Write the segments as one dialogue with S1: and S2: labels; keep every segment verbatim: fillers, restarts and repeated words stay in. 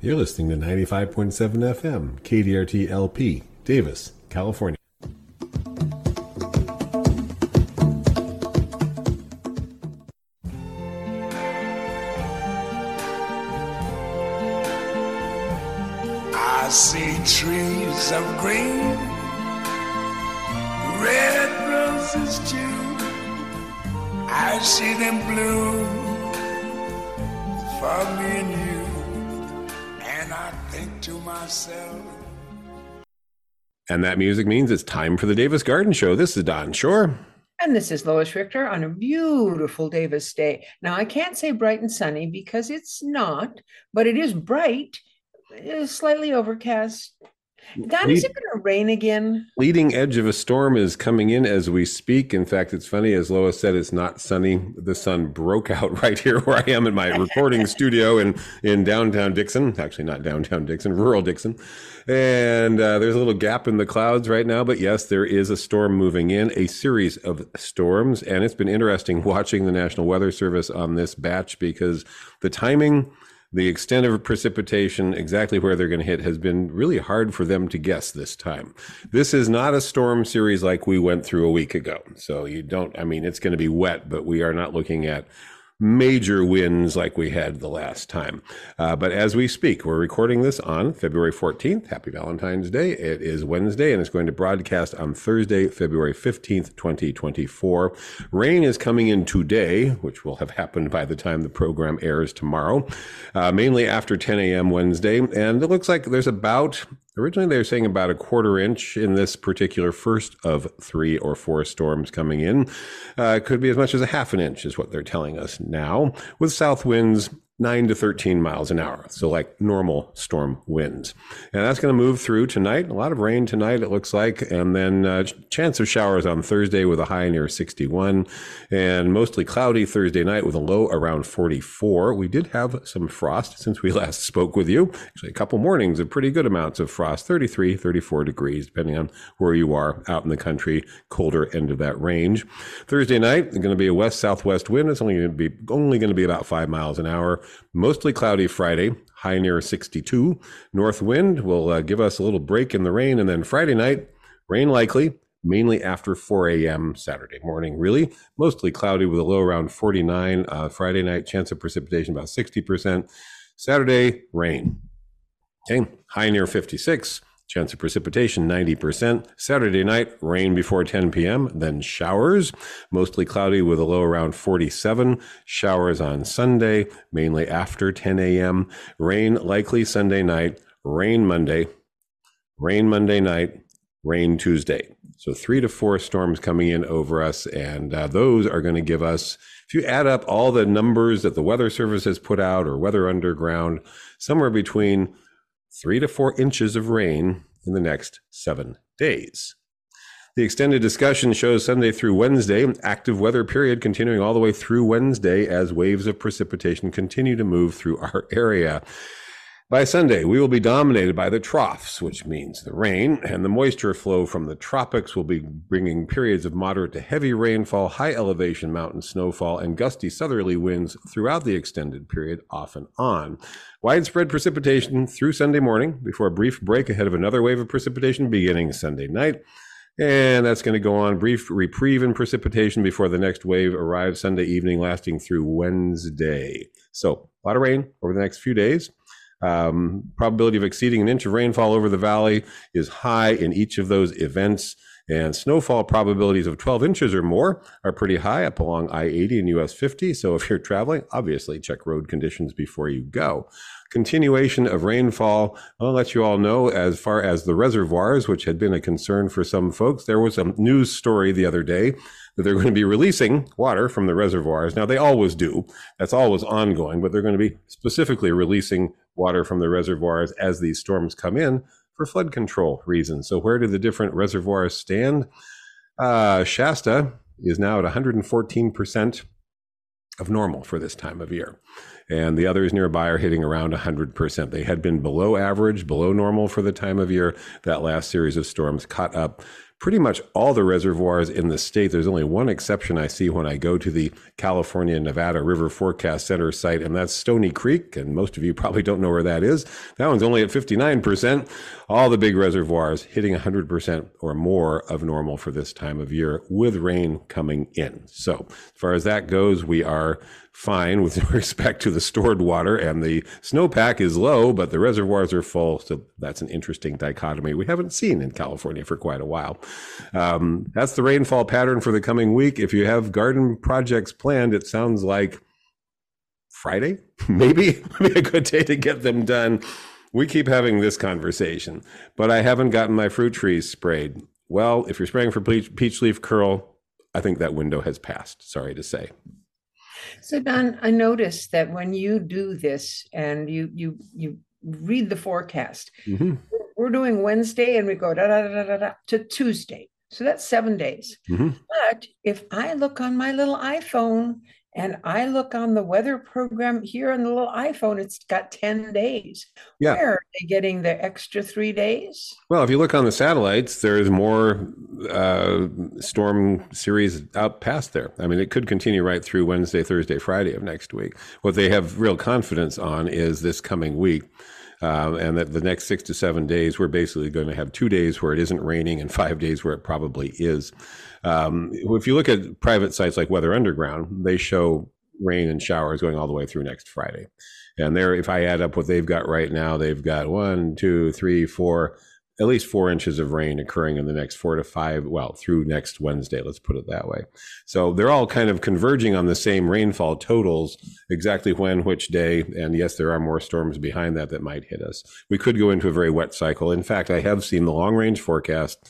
S1: You're listening to ninety-five point seven F M, K D R T L P, Davis, California.
S2: I see trees of green, red roses too. I see them bloom for me and you, and I think to myself.
S1: And that music means it's time for the Davis Garden Show. This is Don Shore.
S3: And this is Lois Richter on a beautiful Davis day. Now, I can't say bright and sunny because it's not, but it is bright. It is slightly overcast. Don, is it going to rain again?
S1: Leading edge of a storm is coming in as we speak. In fact, it's funny, as Lois said, it's not sunny. The sun broke out right here where I am in my recording studio in, in downtown Dixon. Actually, not downtown Dixon, rural Dixon. And uh, there's a little gap in the clouds right now. But yes, there is a storm moving in, a series of storms. And it's been interesting watching the National Weather Service on this batch because the timing, the extent of precipitation, exactly where they're going to hit, has been really hard for them to guess this time. This is not a storm series like we went through a week ago. So you don't, I mean, it's going to be wet, but we are not looking at major winds like we had the last time. Uh, but as we speak, we're recording this on February fourteenth. Happy Valentine's Day. It is Wednesday, and it's going to broadcast on Thursday, February fifteenth, twenty twenty-four. Rain is coming in today, which will have happened by the time the program airs tomorrow, uh, mainly after ten a.m. Wednesday. And it looks like there's about, originally they were saying about a quarter inch in this particular first of three or four storms coming in. Uh, it could be as much as a half an inch is what they're telling us now, with south winds nine to thirteen miles an hour. So like normal storm winds. And that's going to move through tonight. A lot of rain tonight, it looks like. And then uh, chance of showers on Thursday with a high near sixty-one, and mostly cloudy Thursday night with a low around forty-four. We did have some frost since we last spoke with you. Actually, a couple mornings of pretty good amounts of frost, thirty-three, thirty-four degrees, depending on where you are out in the country, colder end of that range. Thursday night, it's going to be a west-southwest wind. It's only going to be only going to be about five miles an hour. Mostly cloudy Friday, high near sixty-two. North wind will uh, give us a little break in the rain. And then Friday night, rain likely, mainly after four a.m. Saturday morning, really. Mostly cloudy with a low around forty-nine. Uh, Friday night, chance of precipitation about sixty percent. Saturday, rain. Okay, high near fifty-six. Chance of precipitation, ninety percent. Saturday night, rain before ten p.m., then showers. Mostly cloudy with a low around forty-seven. Showers on Sunday, mainly after ten a.m. Rain likely Sunday night. Rain Monday. Rain Monday night. Rain Tuesday. So three to four storms coming in over us, and uh, those are going to give us, if you add up all the numbers that the Weather Service has put out or Weather Underground, somewhere between three to four inches of rain in the next seven days. The extended discussion shows Sunday through Wednesday, active weather period continuing all the way through Wednesday as waves of precipitation continue to move through our area. By Sunday, we will be dominated by the troughs, which means the rain, and the moisture flow from the tropics will be bringing periods of moderate to heavy rainfall, high elevation mountain snowfall, and gusty southerly winds throughout the extended period off and on. Widespread precipitation through Sunday morning before a brief break ahead of another wave of precipitation beginning Sunday night. And that's going to go on, brief reprieve in precipitation before the next wave arrives Sunday evening, lasting through Wednesday. So a lot of rain over the next few days. Um, probability of exceeding an inch of rainfall over the valley is high in each of those events, and snowfall probabilities of twelve inches or more are pretty high up along I eighty and U S fifty. So if you're traveling, obviously check road conditions before you go. Continuation of rainfall. I'll let you all know as far as the reservoirs, which had been a concern for some folks. There was a news story the other day that they're going to be releasing water from the reservoirs. Now, they always do. That's always ongoing, but they're going to be specifically releasing water from the reservoirs as these storms come in for flood control reasons. So where do the different reservoirs stand? Uh, Shasta is now at one hundred fourteen percent of normal for this time of year. And the others nearby are hitting around one hundred percent. They had been below average, below normal for the time of year. That last series of storms caught up pretty much all the reservoirs in the state. There's only one exception I see when I go to the California Nevada River Forecast Center site, and that's Stony Creek. And most of you probably don't know where that is. That one's only at fifty-nine percent. All the big reservoirs hitting one hundred percent or more of normal for this time of year with rain coming in. So as far as that goes, we are fine with respect to the stored water, and the snowpack is low, but the reservoirs are full. So that's an interesting dichotomy we haven't seen in California for quite a while. Um, that's the rainfall pattern for the coming week. If you have garden projects planned, it sounds like Friday, maybe, maybe a good day to get them done. We keep having this conversation, but I haven't gotten my fruit trees sprayed. Well, if you're spraying for peach, peach leaf curl, I think that window has passed, sorry to say.
S3: So Don, I noticed that when you do this and you you you read the forecast, mm-hmm. we're doing Wednesday and we go da, da, da, da, da, to Tuesday. So that's seven days. Mm-hmm. But if I look on my little iPhone and I look on the weather program here on the little iPhone, it's got ten days. Yeah. Where are they getting the extra three days?
S1: Well, if you look on the satellites, there's more uh, storm series out past there. I mean, it could continue right through Wednesday, Thursday, Friday of next week. What they have real confidence on is this coming week. Um, and that the next six to seven days, we're basically going to have two days where it isn't raining and five days where it probably is. Um, if you look at private sites like Weather Underground, they show rain and showers going all the way through next Friday. And there, if I add up what they've got right now, they've got one, two, three, four, at least four inches of rain occurring in the next four to five, well, through next Wednesday, let's put it that way. So they're all kind of converging on the same rainfall totals, exactly when, which day. And yes, there are more storms behind that that might hit us. We could go into a very wet cycle. In fact, I have seen the long range forecast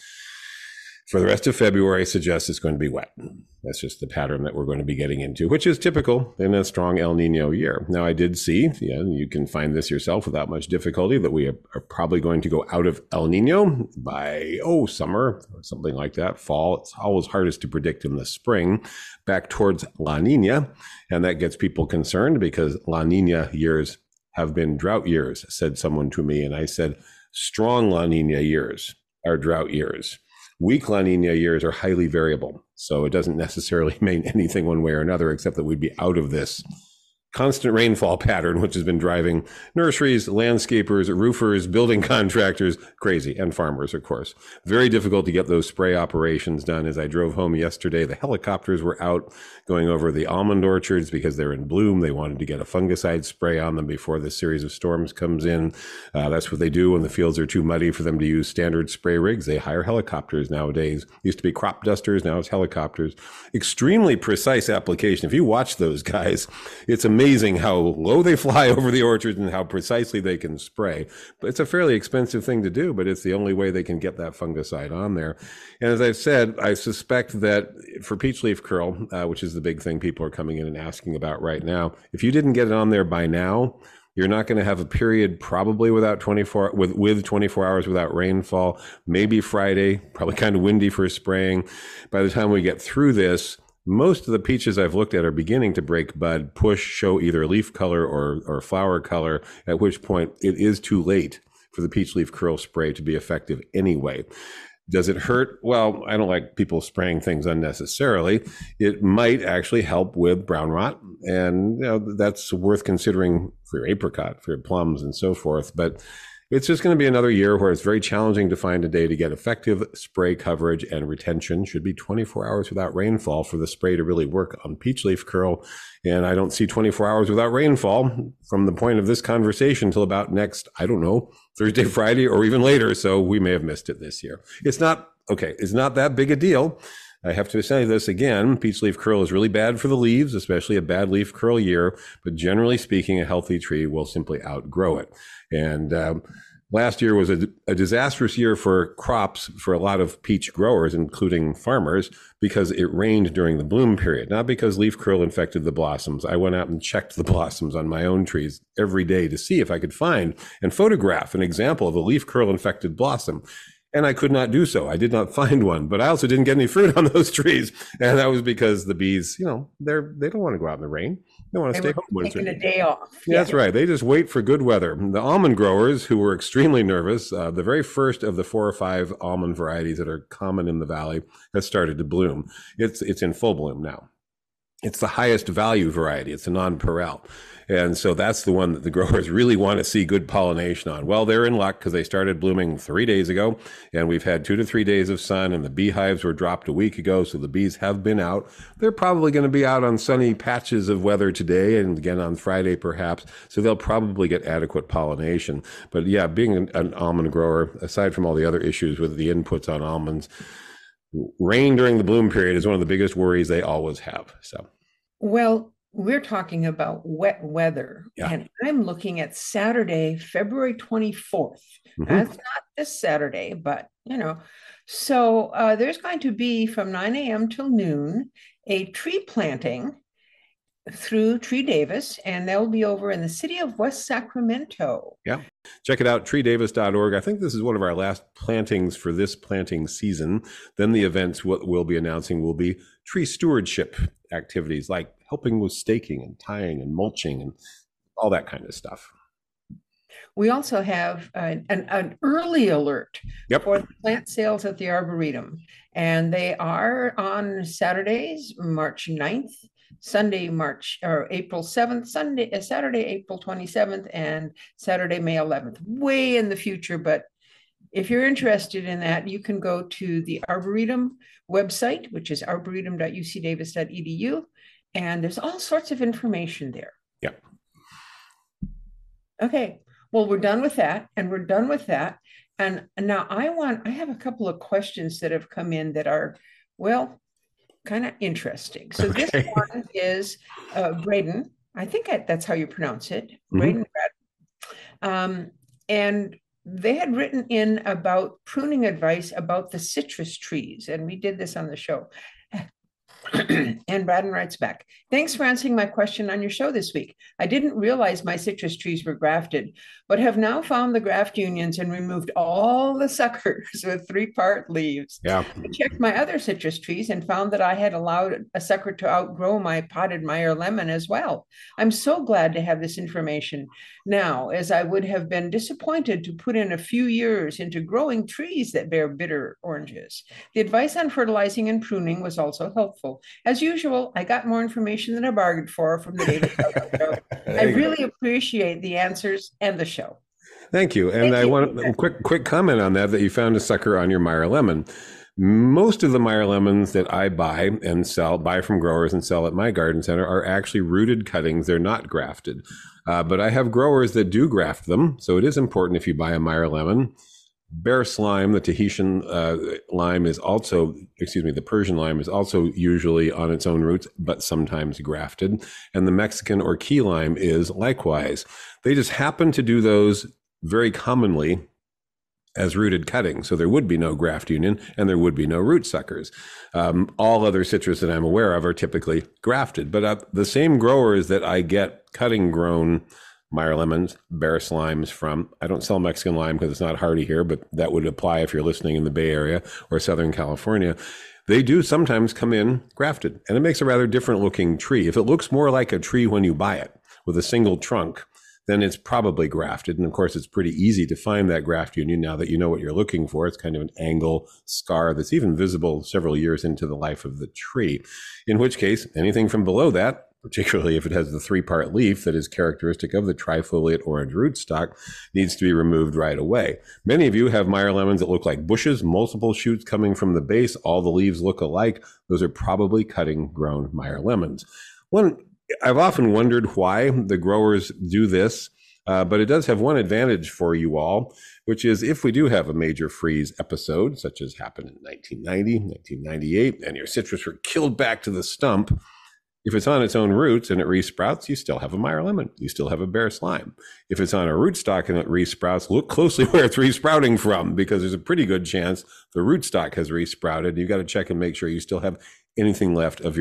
S1: for the rest of February suggests it's going to be wet. That's just the pattern that we're going to be getting into, which is typical in a strong El Nino year. Now, I did see, yeah, you can find this yourself without much difficulty, that we are probably going to go out of El Nino by, oh, summer or something like that, fall. It's always hardest to predict in the spring, back towards La Nina. And that gets people concerned because La Nina years have been drought years, said someone to me. And I said, strong La Nina years are drought years. Weak La Nina years are highly variable, so it doesn't necessarily mean anything one way or another, except that we'd be out of this constant rainfall pattern, which has been driving nurseries, landscapers, roofers, building contractors crazy, and farmers, of course. Very difficult to get those spray operations done. As I drove home yesterday, the helicopters were out going over the almond orchards because they're in bloom. They wanted to get a fungicide spray on them before this series of storms comes in. Uh, that's what they do when the fields are too muddy for them to use standard spray rigs. They hire helicopters nowadays. Used to be crop dusters, now it's helicopters. Extremely precise application. If you watch those guys, it's amazing. Amazing how low they fly over the orchards and how precisely they can spray. But it's a fairly expensive thing to do, but it's the only way they can get that fungicide on there. And as I've said, I suspect that for peach leaf curl, uh, which is the big thing people are coming in and asking about right now, if you didn't get it on there by now, you're not going to have a period probably without twenty-four with with twenty-four hours without rainfall. Maybe Friday, probably kind of windy for spraying. By the time we get through this, most of the peaches I've looked at are beginning to break bud, push, show either leaf color or, or flower color, at which point it is too late for the peach leaf curl spray to be effective anyway. Does it hurt? Well, I don't like people spraying things unnecessarily. It might actually help with brown rot, and you know, that's worth considering for your apricot, for your plums, and so forth. But it's just going to be another year where it's very challenging to find a day to get effective spray coverage, and retention should be twenty-four hours without rainfall for the spray to really work on peach leaf curl. And I don't see twenty-four hours without rainfall from the point of this conversation till about next, I don't know, Thursday, Friday, or even later. So we may have missed it this year. It's not, okay, it's not that big a deal. I have to say this again, peach leaf curl is really bad for the leaves, especially a bad leaf curl year, but generally speaking, a healthy tree will simply outgrow it. And um, last year was a, a disastrous year for crops for a lot of peach growers, including farmers, because it rained during the bloom period, not because leaf curl infected the blossoms. I went out and checked the blossoms on my own trees every day to see if I could find and photograph an example of a leaf curl infected blossom. And I could not do so. I did not find one, but I also didn't get any fruit on those trees. And that was because the bees, you know, they're, they don't want to go out in the rain. They want to
S3: They
S1: stay
S3: were
S1: home. when it's
S3: taking a
S1: raining.
S3: day off.
S1: Yeah, that's
S3: Yeah.
S1: right. They just wait for good weather. The almond growers, who were extremely nervous, uh, the very first of the four or five almond varieties that are common in the valley has started to bloom. It's it's in full bloom now. It's the highest value variety. It's a nonpareil. And so that's the one that the growers really want to see good pollination on. Well, they're in luck because they started blooming three days ago, and we've had two to three days of sun, and the beehives were dropped a week ago, so the bees have been out. They're probably going to be out on sunny patches of weather today and again on Friday perhaps, so they'll probably get adequate pollination. But yeah, being an, an almond grower, aside from all the other issues with the inputs on almonds, rain during the bloom period is one of the biggest worries they always have. So,
S3: Well, we're talking about wet weather,
S1: Yeah.
S3: and I'm looking at Saturday, February twenty-fourth.
S1: Mhm.
S3: That's not this Saturday, but you know, so uh, there's going to be from nine a.m. till noon a tree planting through Tree Davis, and they'll be over in the city of West Sacramento.
S1: yeah, check it out, tree davis dot org. I think this is one of our last plantings for this planting season. Then the events what we'll be announcing will be tree stewardship activities like helping with staking and tying and mulching and all that kind of stuff.
S3: We also have uh, an, an early alert
S1: Yep.
S3: for the plant sales at the Arboretum, and they are on Saturdays, March ninth, Sunday, March or April seventh, Sunday, uh, Saturday, April twenty-seventh, and Saturday, May eleventh, way in the future. But if you're interested in that, you can go to the Arboretum website, which is arboretum dot u c davis dot e d u, and there's all sorts of information there.
S1: Yep.
S3: Okay. Well, we're done with that, and we're done with that. And now I want, I have a couple of questions that have come in that are, well, kind of interesting. So this
S1: Okay.
S3: one is uh, Braden. I think I, that's how you pronounce it,
S1: Mhm.
S3: Braden. Um, and they had written in about pruning advice about the citrus trees, and we did this on the show. And Braden writes back, thanks for answering my question on your show this week. I didn't realize my citrus trees were grafted, but have now found the graft unions and removed all the suckers with three-part leaves.
S1: Yeah.
S3: I checked my other citrus trees and found that I had allowed a sucker to outgrow my potted Meyer lemon as well. I'm so glad to have this information now, as I would have been disappointed to put in a few years into growing trees that bear bitter oranges. The advice on fertilizing and pruning was also helpful. As usual, I got more information than I bargained for from the David Feldman Show. I
S1: There you go.
S3: really appreciate the answers and the show.
S1: Thank you. And
S3: Thank
S1: I
S3: you.
S1: want a quick quick comment on that, that you found a sucker on your Meyer lemon. Most of the Meyer lemons that I buy and sell, buy from growers and sell at my garden center are actually rooted cuttings. They're not grafted. Uh, but I have growers that do graft them. So it is important if you buy a Meyer lemon. Bear slime, the Tahitian uh, lime is also, excuse me, the Persian lime is also usually on its own roots, but sometimes grafted. And the Mexican or key lime is likewise. They just happen to do those very commonly as rooted cuttings. So there would be no graft union and there would be no root suckers. Um, all other citrus that I'm aware of are typically grafted, but uh, the same growers that I get cutting grown Meyer lemons, bear slimes from, I don't sell Mexican lime because it's not hardy here, but that would apply if you're listening in the Bay Area or Southern California. They do sometimes come in grafted, and it makes a rather different looking tree. If it looks more like a tree when you buy it with a single trunk, then it's probably grafted. And of course, it's pretty easy to find that graft union now that you know what you're looking for. It's kind of an angle scar that's even visible several years into the life of the tree, in which case anything from below that, particularly if it has the three-part leaf that is characteristic of the trifoliate orange rootstock, needs to be removed right away. Many of you have Meyer lemons that look like bushes, multiple shoots coming from the base, all the leaves look alike. Those are probably cutting-grown Meyer lemons. One, I've often wondered why the growers do this, uh, but it does have one advantage for you all, which is if we do have a major freeze episode, such as happened in nineteen ninety, nineteen ninety-eight, and your citrus were killed back to the stump, if it's on its own roots and it resprouts, you still have a Meyer lemon. You still have a bear slime. If it's on a rootstock and it resprouts, look closely where it's resprouting from, because there's a pretty good chance the rootstock has resprouted. You've got to check and make sure you still have anything left of your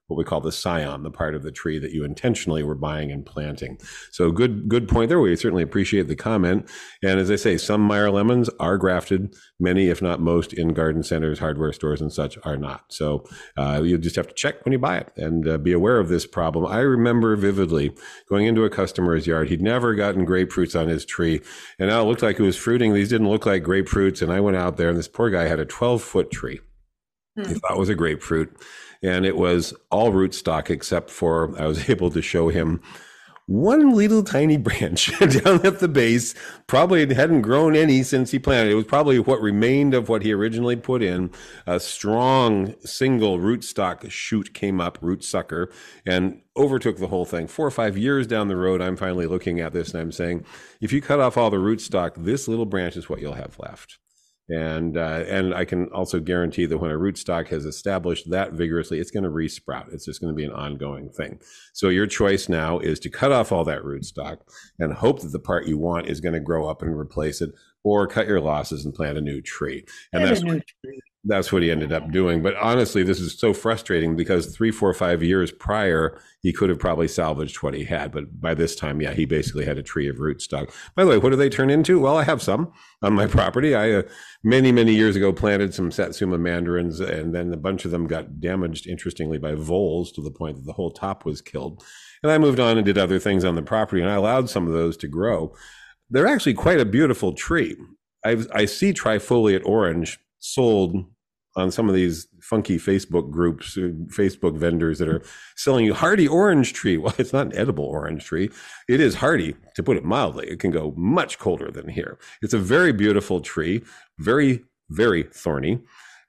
S1: what we call the scion, the part of the tree that you intentionally were buying and planting. So good, good point there. We certainly appreciate the comment. And as I say, some Meyer lemons are grafted. Many, if not most, in garden centers, hardware stores, and such are not. So uh, you just have to check when you buy it and uh, be aware of this problem. I remember vividly going into a customer's yard. He'd never gotten grapefruits on his tree, and now it looked like it was fruiting. These didn't look like grapefruits, and I went out there, and this poor guy had a twelve-foot tree. Hmm. He thought it was a grapefruit. And it was all rootstock except for I was able to show him one little tiny branch down at the base. Probably hadn't grown any since he planted. It was probably what remained of what he originally put in. A strong single rootstock shoot came up, root sucker, and overtook the whole thing. Four or five years down the road, I'm finally looking at this and I'm saying, if you cut off all the rootstock, this little branch is what you'll have left. And uh, and I can also guarantee that when a rootstock has established that vigorously, it's going to resprout. It's just going to be an ongoing thing. So your choice now is to cut off all that rootstock and hope that the part you want is going to grow up and replace it, or cut your losses and plant a new tree. And that's what, that's what he ended up doing. But honestly, this is so frustrating because three, four, five years prior, he could have probably salvaged what he had. But by this time, yeah, he basically had a tree of rootstock. By the way, what do they turn into? Well, I have some on my property. I, uh, many, many years ago, planted some Satsuma mandarins, and then a bunch of them got damaged, interestingly, by voles to the point that the whole top was killed. And I moved on and did other things on the property, and I allowed some of those to grow. They're actually quite a beautiful tree. I've, I see trifoliate orange sold on some of these funky Facebook groups, Facebook vendors that are selling you hardy orange tree. Well, it's not an edible orange tree. It is hardy, to put it mildly. It can go much colder than here. It's a very beautiful tree, very, very thorny,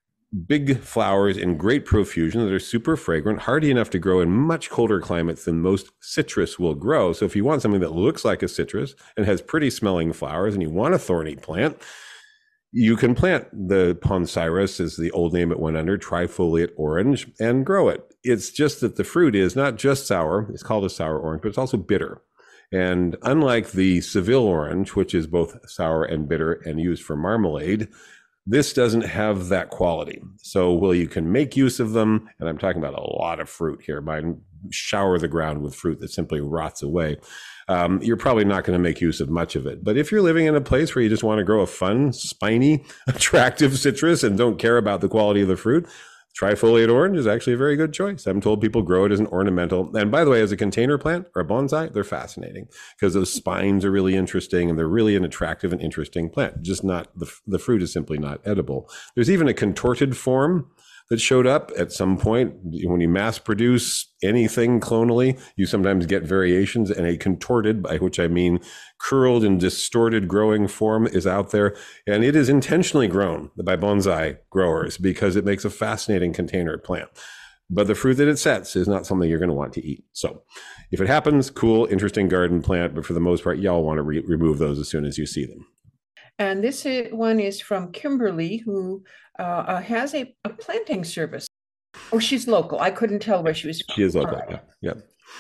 S1: big flowers in great profusion that are super fragrant, hardy enough to grow in much colder climates than most citrus will grow. So if you want something that looks like a citrus and has pretty smelling flowers and you want a thorny plant, you can plant the Poncirus, is the old name it went under, trifoliate orange, and grow it. It's just that the fruit is not just sour, it's called a sour orange, but it's also bitter. And unlike the Seville orange, which is both sour and bitter and used for marmalade, this doesn't have that quality. So while you can make use of them, and I'm talking about a lot of fruit here, mine shower the ground with fruit that simply rots away, um, you're probably not going to make use of much of it. But if you're living in a place where you just want to grow a fun, spiny, attractive citrus and don't care about the quality of the fruit, trifoliate orange is actually a very good choice. I'm told people grow it as an ornamental. And by the way, as a container plant or a bonsai, they're fascinating because those spines are really interesting and they're really an attractive and interesting plant. Just not, the, the fruit is simply not edible. There's even a contorted form that showed up at some point. When you mass produce anything clonally, you sometimes get variations, and a contorted, by which I mean curled and distorted growing form, is out there. And it is intentionally grown by bonsai growers because it makes a fascinating container plant. But the fruit that it sets is not something you're going to want to eat. So if it happens, cool, interesting garden plant. But for the most part, y'all want to re- remove those as soon as you see them.
S3: And this one is from Kimberly, who uh, has a, a planting service. Oh, she's local. I couldn't tell where she was from.
S1: She is local, right. yeah. yeah.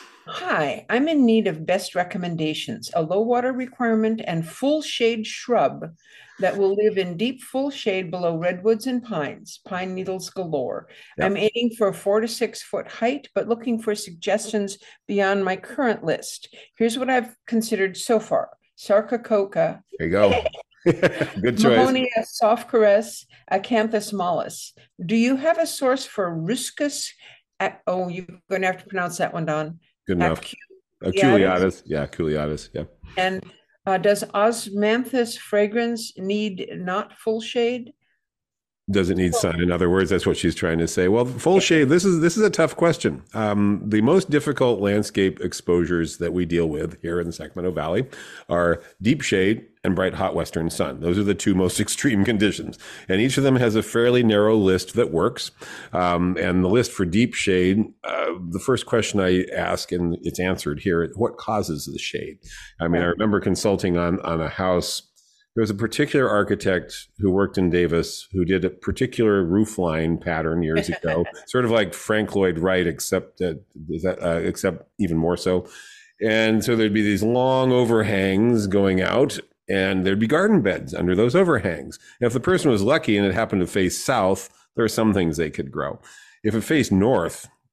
S3: Hi, I'm in need of best recommendations, a low water requirement and full shade shrub that will live in deep full shade below redwoods and pines, pine needles galore. Yep. I'm aiming for a four to six foot height, but looking for suggestions beyond my current list. Here's what I've considered so far. Sarcocoa.
S1: There you go. Good choice.
S3: Mahonia soft-caress, Acanthus mollis. Do you have a source for Ruscus? Oh, you're going to have to pronounce that one, Don.
S1: Good enough. Aculeatus. Yeah, Aculeatus. Yeah.
S3: And uh, does Osmanthus fragrans need not full shade?
S1: Does it need sun? In other words, that's what she's trying to say. Well, full shade, this is this is a tough question. Um, the most difficult landscape exposures that we deal with here in the Sacramento Valley are deep shade and bright hot western sun. Those are the two most extreme conditions. And each of them has a fairly narrow list that works. Um, and the list for deep shade, uh, the first question I ask, and it's answered here, what causes the shade? I mean, I remember consulting on, on a house. There was a particular architect who worked in Davis who did a particular roof line pattern years ago, sort of like Frank Lloyd Wright, except uh, is that uh, except even more so. And so there'd be these long overhangs going out, and there'd be garden beds under those overhangs. And if the person was lucky and it happened to face south, there are some things they could grow. If it faced north,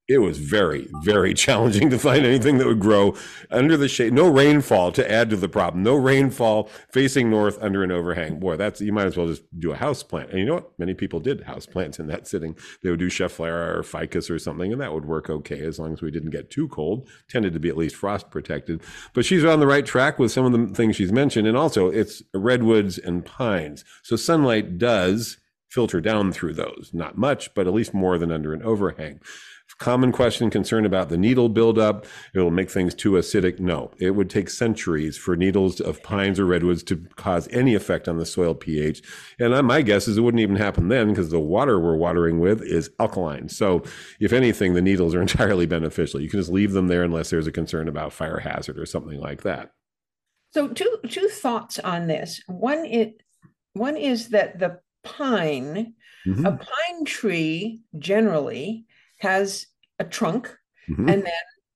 S1: It was very, very challenging to find anything that would grow under the shade. No rainfall to add to the problem. No rainfall facing north under an overhang. Boy, that's, you might as well just do a house plant. And you know what? Many people did house plants in that sitting. They would do Schefflera or ficus or something, and that would work okay as long as we didn't get too cold. Tended to be at least frost protected. But she's on the right track with some of the things she's mentioned. And also, it's redwoods and pines. So sunlight does filter down through those. Not much, but at least more than under an overhang. Common question, concern about the needle buildup. It'll make things too acidic. No, it would take centuries for needles of pines or redwoods to cause any effect on the soil pH. And my guess is it wouldn't even happen then because the water we're watering with is alkaline. So if anything, the needles are entirely beneficial. You can just leave them there unless there's a concern about fire hazard or something like that.
S3: So two two thoughts on this. One is, one is that the pine, mm-hmm. a pine tree generally has a trunk, mm-hmm. and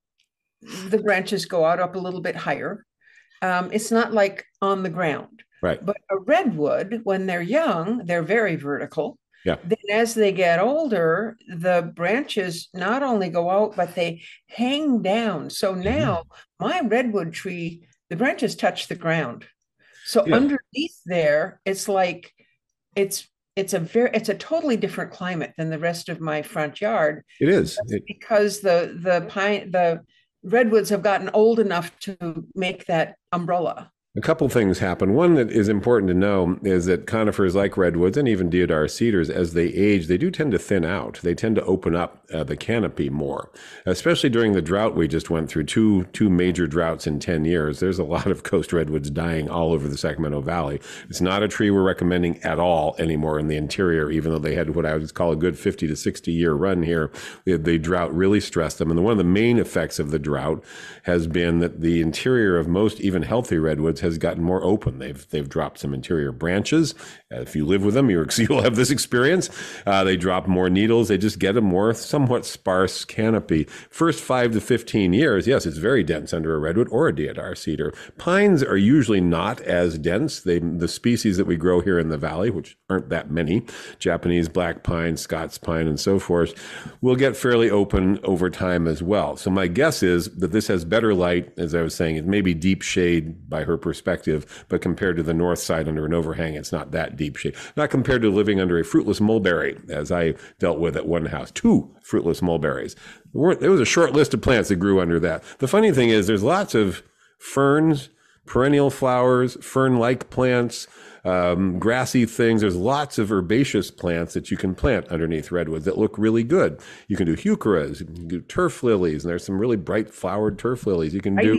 S3: then the branches go out up a little bit higher. Um, it's not like on the ground.
S1: Right.
S3: But a redwood, when they're young, they're very vertical.
S1: Yeah.
S3: Then as they get older, the branches not only go out, but they hang down. So now mm-hmm. my redwood tree, the branches touch the ground. So yeah. underneath there, it's like, it's It's a very, it's a totally different climate than the rest of my front yard.
S1: It is it,
S3: because the the pine the redwoods have gotten old enough to make that umbrella.
S1: A couple things happen. One that is important to know is that conifers like redwoods and even deodar cedars, as they age, they do tend to thin out. They tend to open up uh, the canopy more, especially during the drought we just went through, two two major droughts in ten years. There's a lot of coast redwoods dying all over the Sacramento Valley. It's not a tree we're recommending at all anymore in the interior, even though they had what I would call a good fifty to sixty year run here. The, the drought really stressed them. And one of the main effects of the drought has been that the interior of most even healthy redwoods has gotten more open. They've they've dropped some interior branches. Uh, if you live with them, you're, you'll have this experience. Uh, they drop more needles. They just get a more somewhat sparse canopy. First five to fifteen years, yes, it's very dense under a redwood or a deodar cedar. Pines are usually not as dense. They the species that we grow here in the valley, which aren't that many, Japanese black pine, Scots pine, and so forth, will get fairly open over time as well. So my guess is that this has better light, as I was saying. It may be deep shade by her perspective, but compared to the north side under an overhang, it's not that deep shade. Not compared to living under a fruitless mulberry, as I dealt with at one house. Two fruitless mulberries. There was a short list of plants that grew under that. The funny thing is there's lots of ferns, perennial flowers, fern-like plants, um, grassy things. There's lots of herbaceous plants that you can plant underneath redwoods that look really good. You can do heucheras, you can do turf lilies, and there's some really bright flowered turf lilies. You can do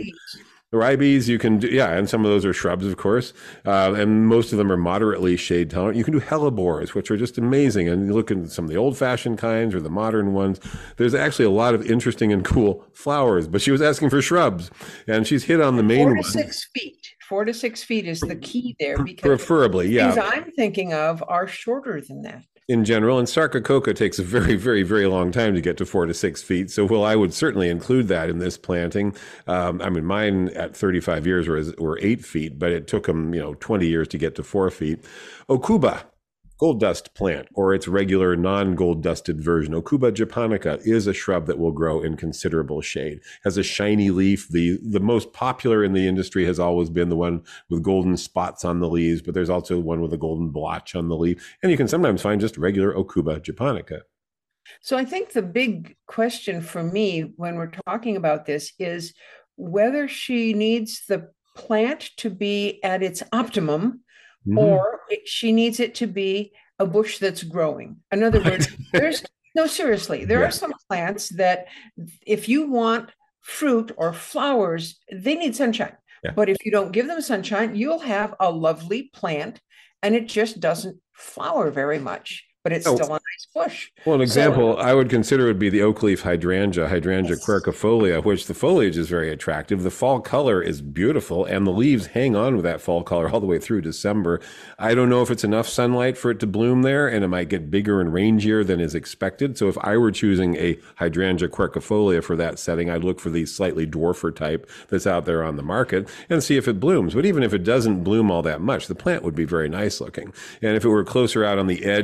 S1: ribes, you can do, yeah, and some of those are shrubs, of course, uh, and most of them are moderately shade tolerant. You can do hellebores, which are just amazing, and you look at some of the old-fashioned kinds or the modern ones. There's actually a lot of interesting and cool flowers, but she was asking for shrubs, and she's hit on the main one.
S3: Four to six feet. Four to six feet is the key there, because
S1: preferably, yeah.
S3: Things I'm thinking of are shorter than that.
S1: In general, and Sarcococca takes a very, very, very long time to get to four to six feet. So, well, I would certainly include that in this planting. Um, I mean, mine at thirty-five years were, were eight feet, but it took them, you know, twenty years to get to four feet. Aucuba, gold dust plant, or its regular non-gold dusted version. Aucuba japonica is a shrub that will grow in considerable shade. Has a shiny leaf. The, the most popular in the industry has always been the one with golden spots on the leaves, but there's also one with a golden blotch on the leaf. And you can sometimes find just regular Aucuba japonica.
S3: So I think the big question for me when we're talking about this is whether she needs the plant to be at its optimum, mm-hmm. or it, she needs it to be a bush that's growing. In other words, there's no, seriously, there yeah. are some plants that if you want fruit or flowers, they need sunshine. Yeah. But if you don't give them sunshine, you'll have a lovely plant and it just doesn't flower very much. But it's oh. still a nice bush.
S1: Well, an example so, I would consider would be the oak leaf hydrangea, Hydrangea yes. quercifolia, which the foliage is very attractive. The fall color is beautiful, and the leaves hang on with that fall color all the way through December. I don't know if it's enough sunlight for it to bloom there, and it might get bigger and rangier than is expected. So if I were choosing a Hydrangea quercifolia for that setting, I'd look for the slightly dwarfer type that's out there on the market and see if it blooms. But even if it doesn't bloom all that much, the plant would be very nice looking. And if it were closer out on the edge, for example,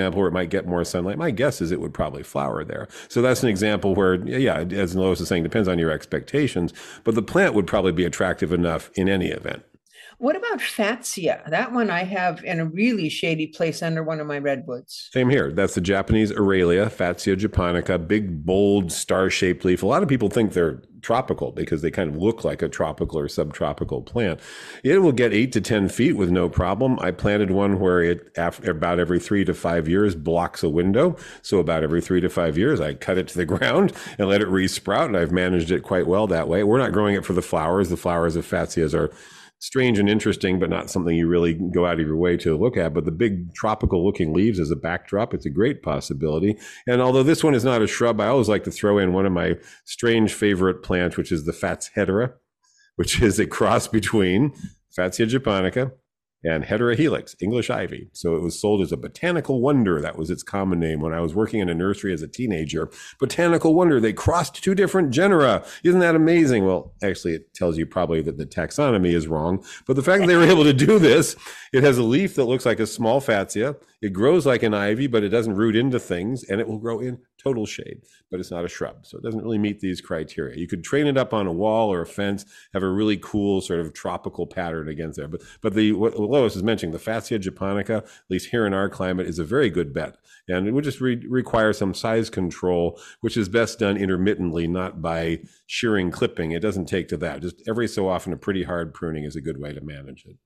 S1: example where it might get more sunlight. My guess is it would probably flower there. So that's an example where, yeah, as Lois is saying, depends on your expectations, but the plant would probably be attractive enough in any event.
S3: What about Fatsia? That one I have in a really shady place under one of my redwoods.
S1: Same here. That's the Japanese Aralia, Fatsia japonica, big, bold, star-shaped leaf. A lot of people think they're tropical because they kind of look like a tropical or subtropical plant. It will get eight to ten feet with no problem. I planted one where it, after about every three to five years, blocks a window. So about every three to five years, I cut it to the ground and let it re-sprout, and I've managed it quite well that way. We're not growing it for the flowers. The flowers of Fatsias are strange and interesting, but not something you really go out of your way to look at. But the big tropical looking leaves as a backdrop, it's a great possibility. And although this one is not a shrub, I always like to throw in one of my strange favorite plants, which is the Fats hedera, which is a cross between Fatsia japonica and Hedera helix, English ivy. So it was sold as a botanical wonder. That was its common name when I was working in a nursery as a teenager. Botanical wonder. They crossed two different genera. Isn't that amazing? Well, actually, it tells you probably that the taxonomy is wrong. But the fact that they were able to do this, it has a leaf that looks like a small fatsia. It grows like an ivy, but it doesn't root into things, and it will grow in total shade, but it's not a shrub. So it doesn't really meet these criteria. You could train it up on a wall or a fence, have a really cool sort of tropical pattern against there. But but the what Lois is mentioning, the Fatsia japonica, at least here in our climate, is a very good bet. And it would just re- require some size control, which is best done intermittently, not by shearing, clipping. It doesn't take to that. Just every so often, a pretty hard pruning is a good way to manage it.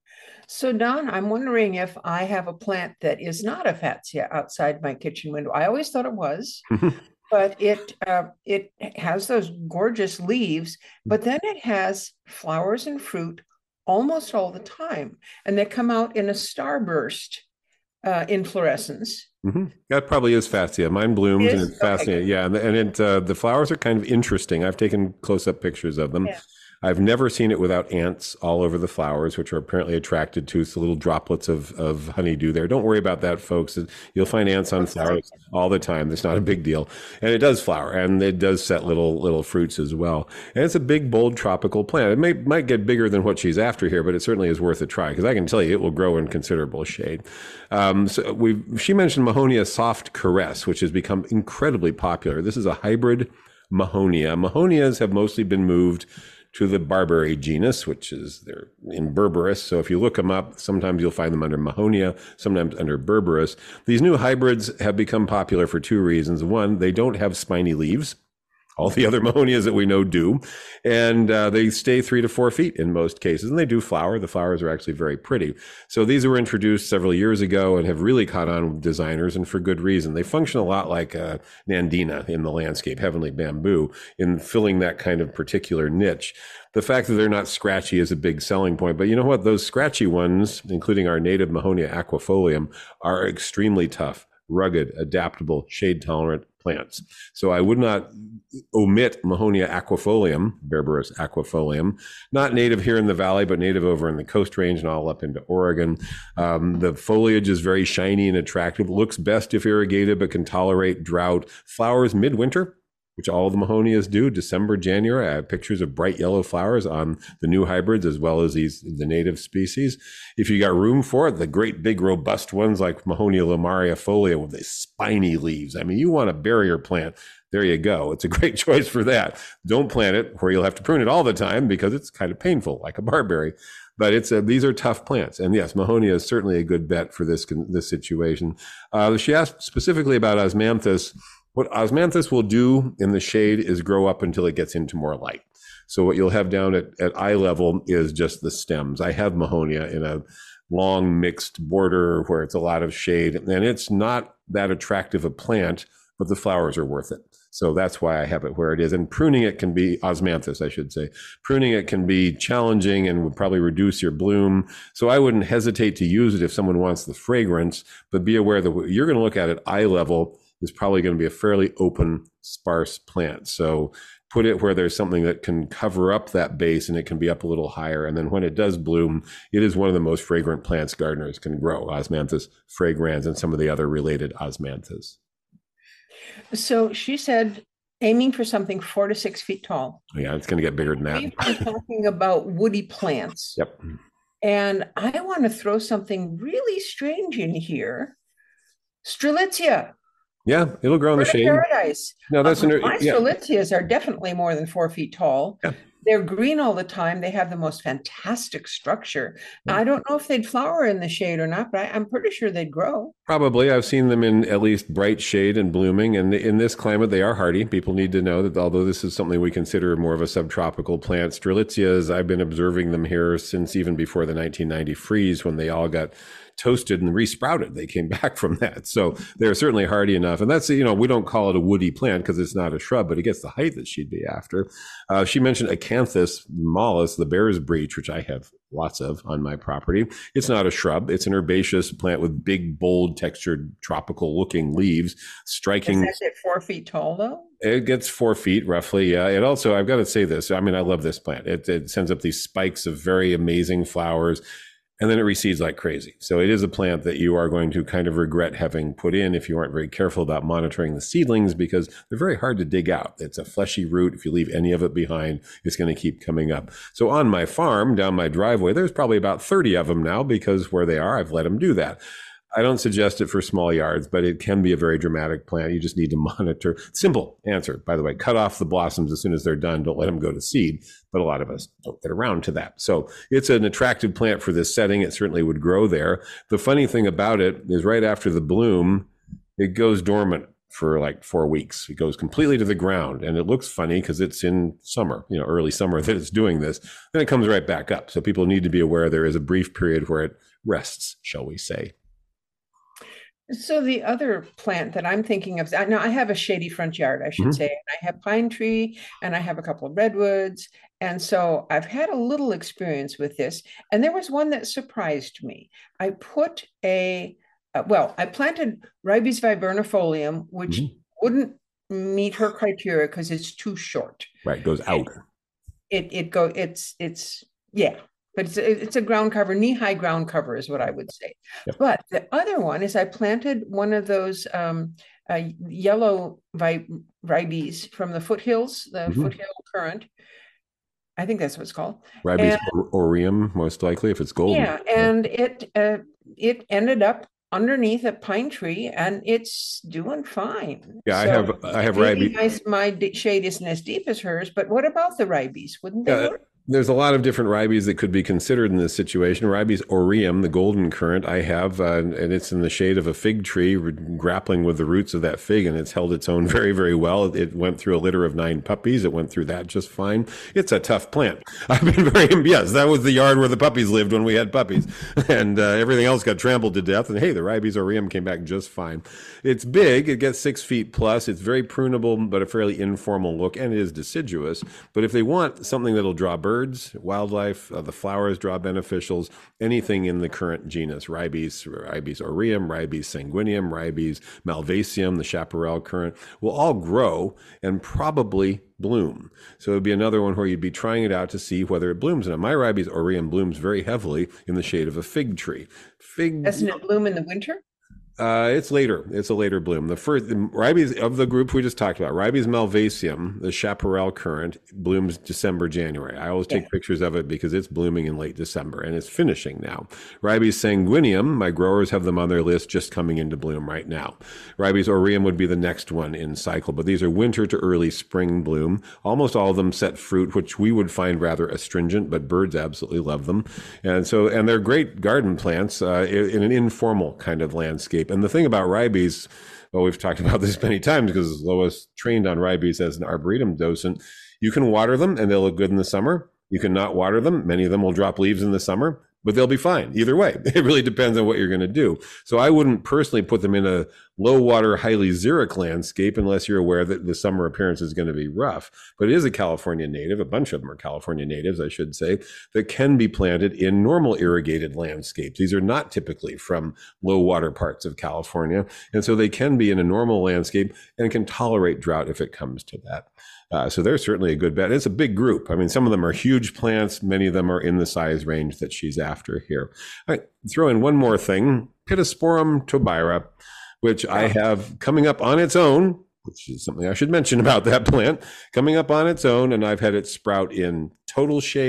S3: So Don, I'm wondering if I have a plant that is not a Fatsia outside my kitchen window. I always thought it was, but it uh, it has those gorgeous leaves, but then it has flowers and fruit almost all the time, and they come out in a starburst uh, inflorescence.
S1: Mm-hmm. That probably is Fatsia. Mine blooms
S3: It
S1: and
S3: is?
S1: it's fascinating.
S3: Okay.
S1: Yeah, and, and it uh, the flowers are kind of interesting. I've taken close-up pictures of them.
S3: Yeah.
S1: I've never seen it without ants all over the flowers, which are apparently attracted to the little droplets of, of honeydew there. Don't worry about that, folks. You'll find ants on flowers all the time. It's not a big deal. And it does flower, and it does set little little fruits as well. And it's a big, bold tropical plant. It may might get bigger than what she's after here, but it certainly is worth a try, because I can tell you it will grow in considerable shade. Um, so we she mentioned Mahonia soft caress, which has become incredibly popular. This is a hybrid Mahonia. Mahonias have mostly been moved to the barberry genus, which is they're in Berberis. So if you look them up, sometimes you'll find them under Mahonia, sometimes under Berberis. These new hybrids have become popular for two reasons. One, they don't have spiny leaves. All the other Mahonias that we know do. And uh, they stay three to four feet in most cases. And they do flower. The flowers are actually very pretty. So these were introduced several years ago and have really caught on with designers, and for good reason. They function a lot like uh, Nandina in the landscape, heavenly bamboo, in filling that kind of particular niche. The fact that they're not scratchy is a big selling point. But you know what? Those scratchy ones, including our native Mahonia aquifolium, are extremely tough, rugged, adaptable, shade-tolerant plants. So I would not omit Mahonia aquifolium, Berberis aquifolium, not native here in the valley, but native over in the Coast Range and all up into Oregon. Um, the foliage is very shiny and attractive, looks best if irrigated, but can tolerate drought. Flowers midwinter, which all the Mahonias do, December, January. I have pictures of bright yellow flowers on the new hybrids as well as these the native species. If you got room for it, the great big robust ones like Mahonia lomaria folia with the spiny leaves. I mean, you want a barrier plant. There you go. It's a great choice for that. Don't plant it where you'll have to prune it all the time because it's kind of painful, like a barberry. But it's a, these are tough plants. And yes, Mahonia is certainly a good bet for this, this situation. Uh, she asked specifically about osmanthus. What osmanthus will do in the shade is grow up until it gets into more light. So what you'll have down at, at eye level is just the stems. I have Mahonia in a long mixed border where it's a lot of shade, and it's not that attractive a plant, but the flowers are worth it. So that's why I have it where it is. And pruning it can be, osmanthus, I should say, pruning it can be challenging and would probably reduce your bloom. So I wouldn't hesitate to use it if someone wants the fragrance, but be aware that what you're going to look at at eye level is probably going to be a fairly open, sparse plant. So put it where there's something that can cover up that base and it can be up a little higher. And then when it does bloom, it is one of the most fragrant plants gardeners can grow, Osmanthus fragrans and some of the other related osmanthus.
S3: So she said, aiming for something four to six feet tall.
S1: Yeah, it's going to get bigger than that.
S3: We've been talking about woody plants.
S1: Yep.
S3: And I want to throw something really strange in here. Strelitzia,
S1: Yeah, it'll grow in the
S3: bird of
S1: shade.
S3: paradise.
S1: No,
S3: Uh,
S1: that's an,
S3: my
S1: yeah,
S3: strelitzias are definitely more than four feet tall.
S1: yeah.
S3: They're green all the time. They have the most fantastic structure. I don't know if they'd flower in the shade or not, but I, I'm pretty sure they'd grow.
S1: Probably. I've seen them in at least bright shade and blooming. And in this climate, they are hardy. People need to know that although this is something we consider more of a subtropical plant, strelitzias, I've been observing them here since even before the nineteen ninety freeze when they all got toasted and resprouted. They came back from that. So they're certainly hardy enough. And that's, you know, we don't call it a woody plant because it's not a shrub, but it gets the height that she'd be after. Uh, she mentioned Acanthus mollis, the bear's breech, which I have lots of on my property. It's not a shrub. It's an herbaceous plant with big, bold, textured, tropical looking leaves, striking.
S3: Is that at four feet tall though?
S1: It gets four feet roughly. Yeah. It also, I've got to say this. I mean, I love this plant. It, it sends up these spikes of very amazing flowers and then it recedes like crazy. So it is a plant that you are going to kind of regret having put in if you aren't very careful about monitoring the seedlings because they're very hard to dig out. It's a fleshy root. If you leave any of it behind, it's going to keep coming up. So on my farm, down my driveway, there's probably about thirty of them now because where they are, I've let them do that. I don't suggest it for small yards, but it can be a very dramatic plant. You just need to monitor. Simple answer, by the way, cut off the blossoms as soon as they're done. Don't let them go to seed. But a lot of us don't get around to that. So it's an attractive plant for this setting. It certainly would grow there. The funny thing about it is right after the bloom, it goes dormant for like four weeks. It goes completely to the ground and it looks funny because it's in summer, you know, early summer that it's doing this. Then it comes right back up. So people need to be aware there is a brief period where it rests, shall we say.
S3: So the other plant that I'm thinking of, now I have a shady front yard, I should
S1: Mm-hmm.
S3: say. And I have pine tree and I have a couple of redwoods. And so I've had a little experience with this. And there was one that surprised me. I put a, uh, well, I planted Ribes viburnifolium, which
S1: Mm-hmm.
S3: wouldn't meet her criteria because it's too short.
S1: Right, goes out.
S3: It it go it's it's yeah, but it's a, it's a ground cover, knee-high ground cover is what I would say.
S1: Yep.
S3: But the other one is I planted one of those um, uh, yellow vi- ribes from the foothills, the
S1: Mm-hmm.
S3: foothill currant. I think that's what it's called.
S1: Ribes
S3: And,
S1: aureum, most likely, if it's golden.
S3: yeah, and it uh, it ended up underneath a pine tree, and it's doing fine.
S1: Yeah, I
S3: So
S1: have I have
S3: maybe
S1: ribes.
S3: my, my shade isn't as deep as hers, but what about the ribes? Wouldn't they
S1: Yeah,
S3: work?
S1: there's a lot of different ribes that could be considered in this situation. Ribes aureum, the golden currant, I have, uh, and it's in the shade of a fig tree, grappling with the roots of that fig, and it's held its own very, very well. It went through a litter of nine puppies. It went through that just fine. It's a tough plant. I've been very, yes, that was the yard where the puppies lived when we had puppies, and uh, everything else got trampled to death. And hey, the Ribes aureum came back just fine. It's big. It gets six feet plus. It's very prunable, but a fairly informal look, and it is deciduous. But if they want something that'll draw birds, wildlife, uh, the flowers draw beneficials, anything in the current genus, Ribes, Ribes aureum, Ribes sanguineum, Ribes malvaceum, the chaparral currant, will all grow and probably bloom. So it would be another one where you'd be trying it out to see whether it blooms. Now, my Ribes aureum blooms very heavily in the shade of a fig tree. Fig.
S3: Doesn't it bloom in the winter?
S1: Uh, it's later. It's a later bloom. The first the Ribes of the group we just talked about, Ribes malvaceum, the chaparral currant, blooms December, January. I always take
S3: Yeah.
S1: pictures of it because it's blooming in late December and it's finishing now. Ribes sanguineum, my growers have them on their list, just coming into bloom right now. Ribes aureum would be the next one in cycle, but these are winter to early spring bloom. Almost all of them set fruit, which we would find rather astringent, but birds absolutely love them. And so, and they're great garden plants uh, in, in an informal kind of landscape. And the thing about Ribes, well, we've talked about this many times because Lois trained on Ribes as an arboretum docent. You can water them and they'll look good in the summer. You can not water them. Many of them will drop leaves in the summer, but they'll be fine either way. It really depends on what you're going to do. So I wouldn't personally put them in a low water, highly xeric landscape unless you're aware that the summer appearance is going to be rough. But it is a California native. A bunch of them are California natives, I should say, that can be planted in normal irrigated landscapes. These are not typically from low water parts of California. And so they can be in a normal landscape and can tolerate drought if it comes to that. Uh, so they're certainly a good bet. It's a big group. I mean, some of them are huge plants. Many of them are in the size range that she's after here. All right, throw in one more thing, Pittosporum tobira, which I have coming up on its own, which is something I should mention about that plant, coming up on its own, and I've had it sprout in total shade,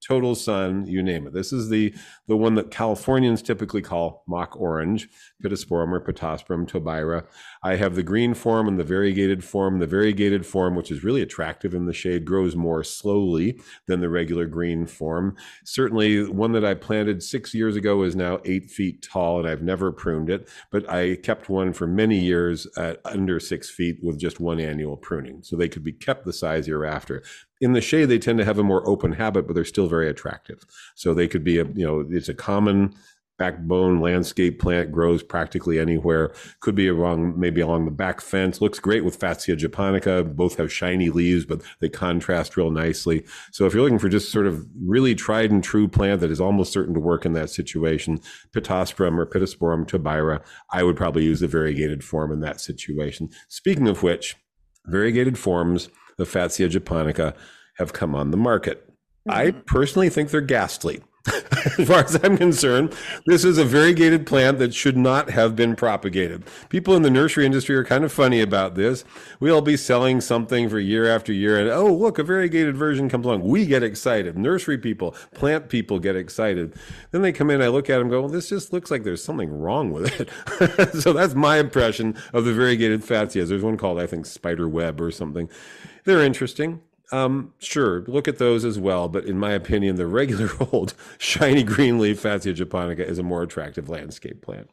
S1: total sun, you name it. This is the, the one that Californians typically call mock orange, Pittosporum or Pittosporum tobaira. I have the green form and the variegated form. The variegated form, which is really attractive in the shade, grows more slowly than the regular green form. Certainly one that I planted six years ago is now eight feet tall, and I've never pruned it, but I kept one for many years at under six feet with just one annual pruning. So they could be kept the size year after. In the shade, they tend to have a more open habit, but they're still very attractive. So they could be, a you know, it's a common backbone landscape plant, grows practically anywhere. Could be along, maybe along the back fence. Looks great with Fatsia japonica. Both have shiny leaves, but they contrast real nicely. So if you're looking for just sort of really tried and true plant that is almost certain to work in that situation, Pittosporum or Pittosporum tobaira, I would probably use the variegated form in that situation. Speaking of which, variegated forms of Fatsia japonica have come on the market. Mm-hmm. I personally think they're ghastly. As far as I'm concerned, this is a variegated plant that should not have been propagated. People in the nursery industry are kind of funny about this. We'll be selling something for year after year, and oh, look, a variegated version comes along. We get excited. Nursery people, plant people get excited. Then they come in, I look at them and go, well, this just looks like there's something wrong with it. So that's my impression of the variegated Fatsias. There's one called, I think, Spider Web or something. They're interesting. Um, sure, look at those as well. But in my opinion, the regular old shiny green leaf Fatsia japonica is a more attractive landscape plant.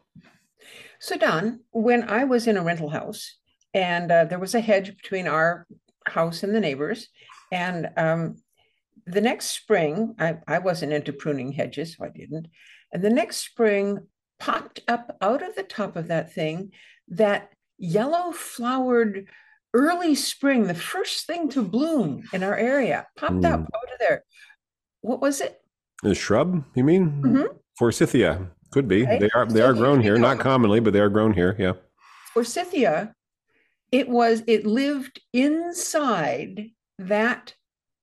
S3: So Don, when I was in a rental house and uh, there was a hedge between our house and the neighbors, and um, the next spring, I, I wasn't into pruning hedges, so I didn't. And the next spring popped up out of the top of that thing, that yellow flowered early spring, the first thing to bloom in our area, popped mm. up out of there. What was it?
S1: A shrub, you mean? Mm-hmm. Forsythia, could be. Right? They are they so are grown here, not commonly, but they are grown here. Yeah.
S3: Forsythia, it was it lived inside that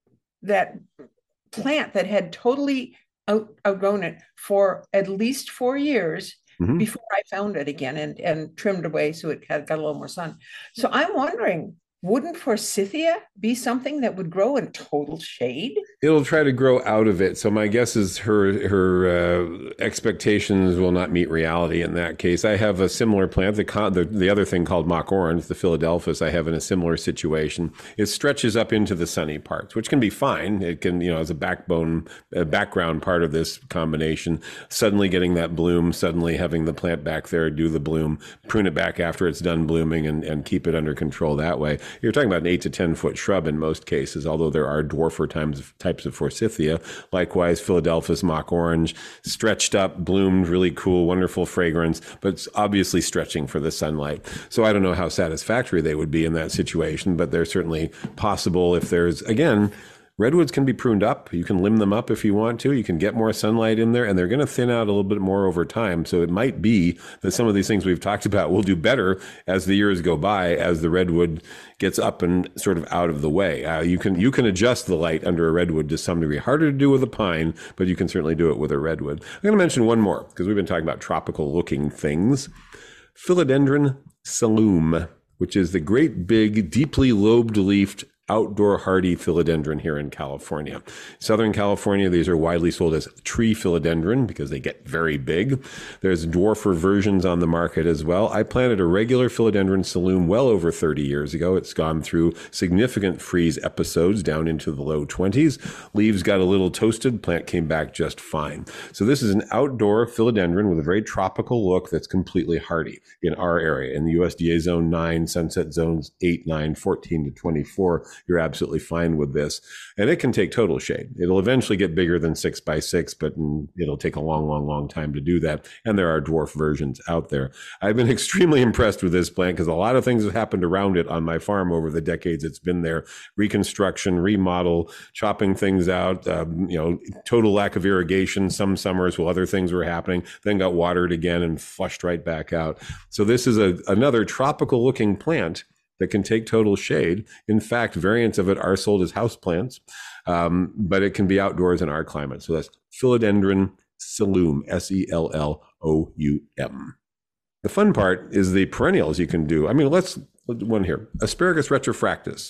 S3: that plant that had totally out, outgrown it for at least four years. Mm-hmm. Before I found it again and, and trimmed away so it had got a little more sun. So I'm wondering, wouldn't Forsythia be something that would grow in total shade?
S1: It'll try to grow out of it. So my guess is her her uh, expectations will not meet reality in that case. I have a similar plant, the, the the other thing called mock orange, the Philadelphus, I have in a similar situation. It stretches up into the sunny parts, which can be fine. It can, you know, as a backbone, a background part of this combination, suddenly getting that bloom, suddenly having the plant back there do the bloom, prune it back after it's done blooming and, and keep it under control that way. You're talking about an eight to ten foot shrub in most cases, although there are dwarfer times, types of Forsythia. Likewise, Philadelphus mock orange, stretched up, bloomed, really cool, wonderful fragrance, but it's obviously stretching for the sunlight. So I don't know how satisfactory they would be in that situation, but they're certainly possible if there's, again, redwoods can be pruned up. You can limb them up if you want to. You can get more sunlight in there, and they're going to thin out a little bit more over time. So it might be that some of these things we've talked about will do better as the years go by, as the redwood gets up and sort of out of the way. Uh, you can you can adjust the light under a redwood to some degree. Harder to do with a pine, but you can certainly do it with a redwood. I'm going to mention one more because we've been talking about tropical looking things. Philodendron Salum, which is the great big, deeply lobed leafed outdoor hardy philodendron here in California. Southern California, these are widely sold as tree philodendron because they get very big. There's dwarfer versions on the market as well. I planted a regular Philodendron Salum well over thirty years ago. It's gone through significant freeze episodes down into the low twenties. Leaves got a little toasted. Plant came back just fine. So this is an outdoor philodendron with a very tropical look that's completely hardy in our area. In the U S D A zone nine, sunset zones eight, nine, fourteen to twenty-four, you're absolutely fine with this. And it can take total shade. It'll eventually get bigger than six by six, but it'll take a long, long, long time to do that. And there are dwarf versions out there. I've been extremely impressed with this plant because a lot of things have happened around it on my farm over the decades it's been there. Reconstruction, remodel, chopping things out, um, you know, total lack of irrigation some summers while other things were happening, then got watered again and flushed right back out. So this is a, another tropical looking plant that can take total shade. In fact, variants of it are sold as houseplants, um, but it can be outdoors in our climate. So that's Philodendron Salum, S E L L O U M. The fun part is the perennials you can do. I mean, let's, let's one here. Asparagus retrofractus.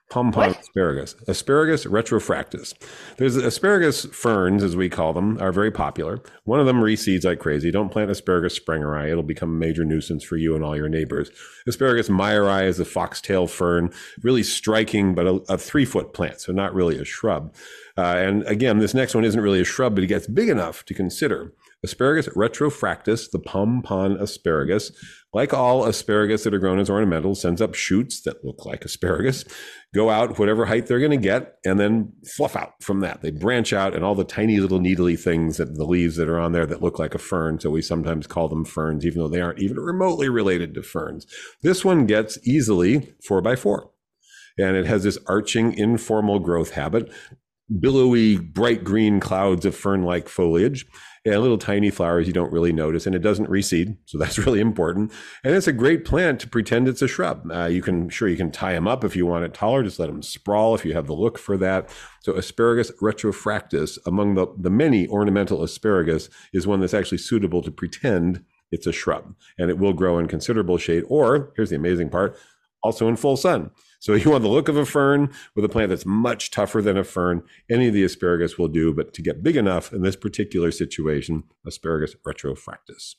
S1: Pompon
S3: What?
S1: asparagus, Asparagus retrofractus. There's asparagus ferns, as we call them, are very popular. One of them reseeds like crazy. Don't plant Asparagus sprengeri. It'll become a major nuisance for you and all your neighbors. Asparagus mayeri is a foxtail fern, really striking, but a, a three-foot plant, so not really a shrub. Uh, and again, this next one isn't really a shrub, but it gets big enough to consider. Asparagus retrofractus, the pompon asparagus, like all asparagus that are grown as ornamentals, sends up shoots that look like asparagus, go out whatever height they're going to get, and then fluff out from that. They branch out, and all the tiny little needly things that the leaves that are on there that look like a fern, so we sometimes call them ferns, even though they aren't even remotely related to ferns. This one gets easily four by four, and it has this arching informal growth habit, billowy bright green clouds of fern-like foliage, and little tiny flowers you don't really notice, and it doesn't reseed, so that's really important. And it's a great plant to pretend it's a shrub. Uh, you can sure you can tie them up if you want it taller, just let them sprawl if you have the look for that. So Asparagus retrofractus, among the, the many ornamental asparagus, is one that's actually suitable to pretend it's a shrub, and it will grow in considerable shade, or here's the amazing part, also in full sun. So you want the look of a fern with a plant that's much tougher than a fern. Any of the asparagus will do, but to get big enough in this particular situation, Asparagus retrofractus.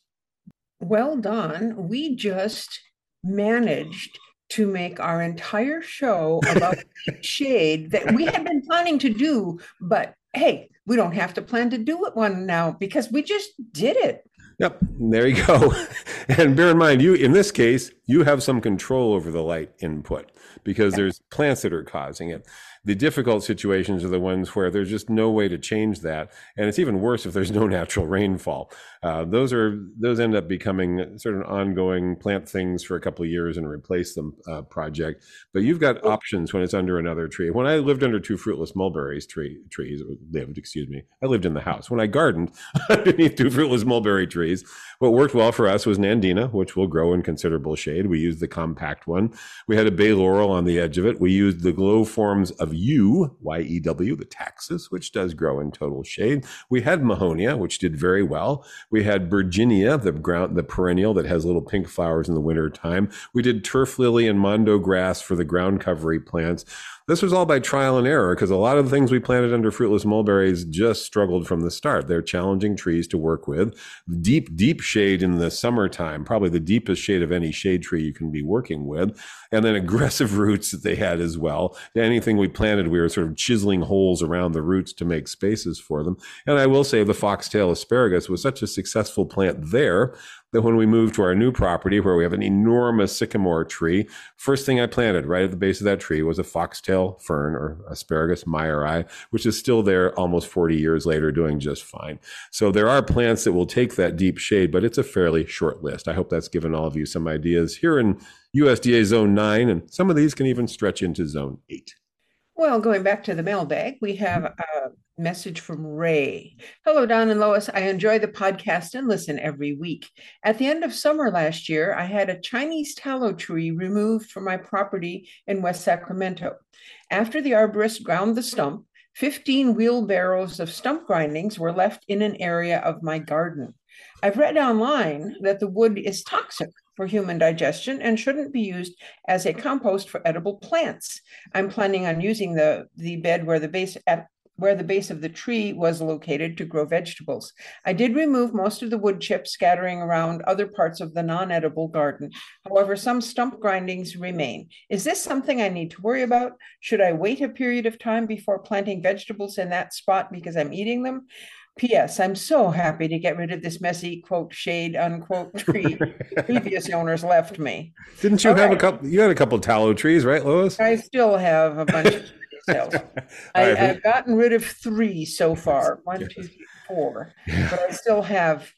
S3: Well, Don, we just managed to make our entire show about shade that we had been planning to do, but hey, we don't have to plan to do it one now because we just did it.
S1: Yep, there you go. And bear in mind, you in this case, you have some control over the light input because there's plants that are causing it. The difficult situations are the ones where there's just no way to change that. And it's even worse if there's no natural rainfall. Uh, those are those end up becoming sort of ongoing plant things for a couple of years and replace them uh, project. But you've got options when it's under another tree. When I lived under two fruitless mulberries tree, trees, lived, excuse me, I lived in the house. When I gardened underneath two fruitless mulberry trees, what worked well for us was Nandina, which will grow in considerable shade. We used the compact one. We had a bay laurel on the edge of it. We used the glow forms of yew, Y E W, the taxus, which does grow in total shade. We had Mahonia, which did very well. We had Virginia, the ground, the perennial that has little pink flowers in the winter time. We did turf lily and mondo grass for the ground covery plants. This was all by trial and error because a lot of the things we planted under fruitless mulberries just struggled from the start. They're challenging trees to work with. Deep, deep shade in the summertime, probably the deepest shade of any shade tree you can be working with. And then aggressive roots that they had as well. Anything we planted, we were sort of chiseling holes around the roots to make spaces for them. And I will say the foxtail asparagus was such a successful plant there that when we moved to our new property where we have an enormous sycamore tree, first thing I planted right at the base of that tree was a foxtail fern or Asparagus mayeri, which is still there almost forty years later doing just fine. So there are plants that will take that deep shade, but it's a fairly short list. I hope that's given all of you some ideas here in U S D A Zone nine, and some of these can even stretch into Zone eight.
S3: Well, going back to the mailbag, we have a message from Ray. Hello, Don and Lois. I enjoy the podcast and listen every week. At the end of summer last year, I had a Chinese tallow tree removed from my property in West Sacramento. After the arborist ground the stump, fifteen wheelbarrows of stump grindings were left in an area of my garden. I've read online that the wood is toxic for human digestion and shouldn't be used as a compost for edible plants. I'm planning on using the, the bed where the base at where the base of the tree was located to grow vegetables. I did remove most of the wood chips scattering around other parts of the non-edible garden. However, some stump grindings remain. Is this something I need to worry about? Should I wait a period of time before planting vegetables in that spot because I'm eating them? P S. I'm so happy to get rid of this messy, quote, shade, unquote, tree previous owners left me.
S1: Didn't you
S3: All
S1: have
S3: right.
S1: a couple, you had a couple tallow trees, right, Lois?
S3: I still have a bunch of cells. I,
S1: right.
S3: I've gotten rid of three so far, one, two, three, four, but I still have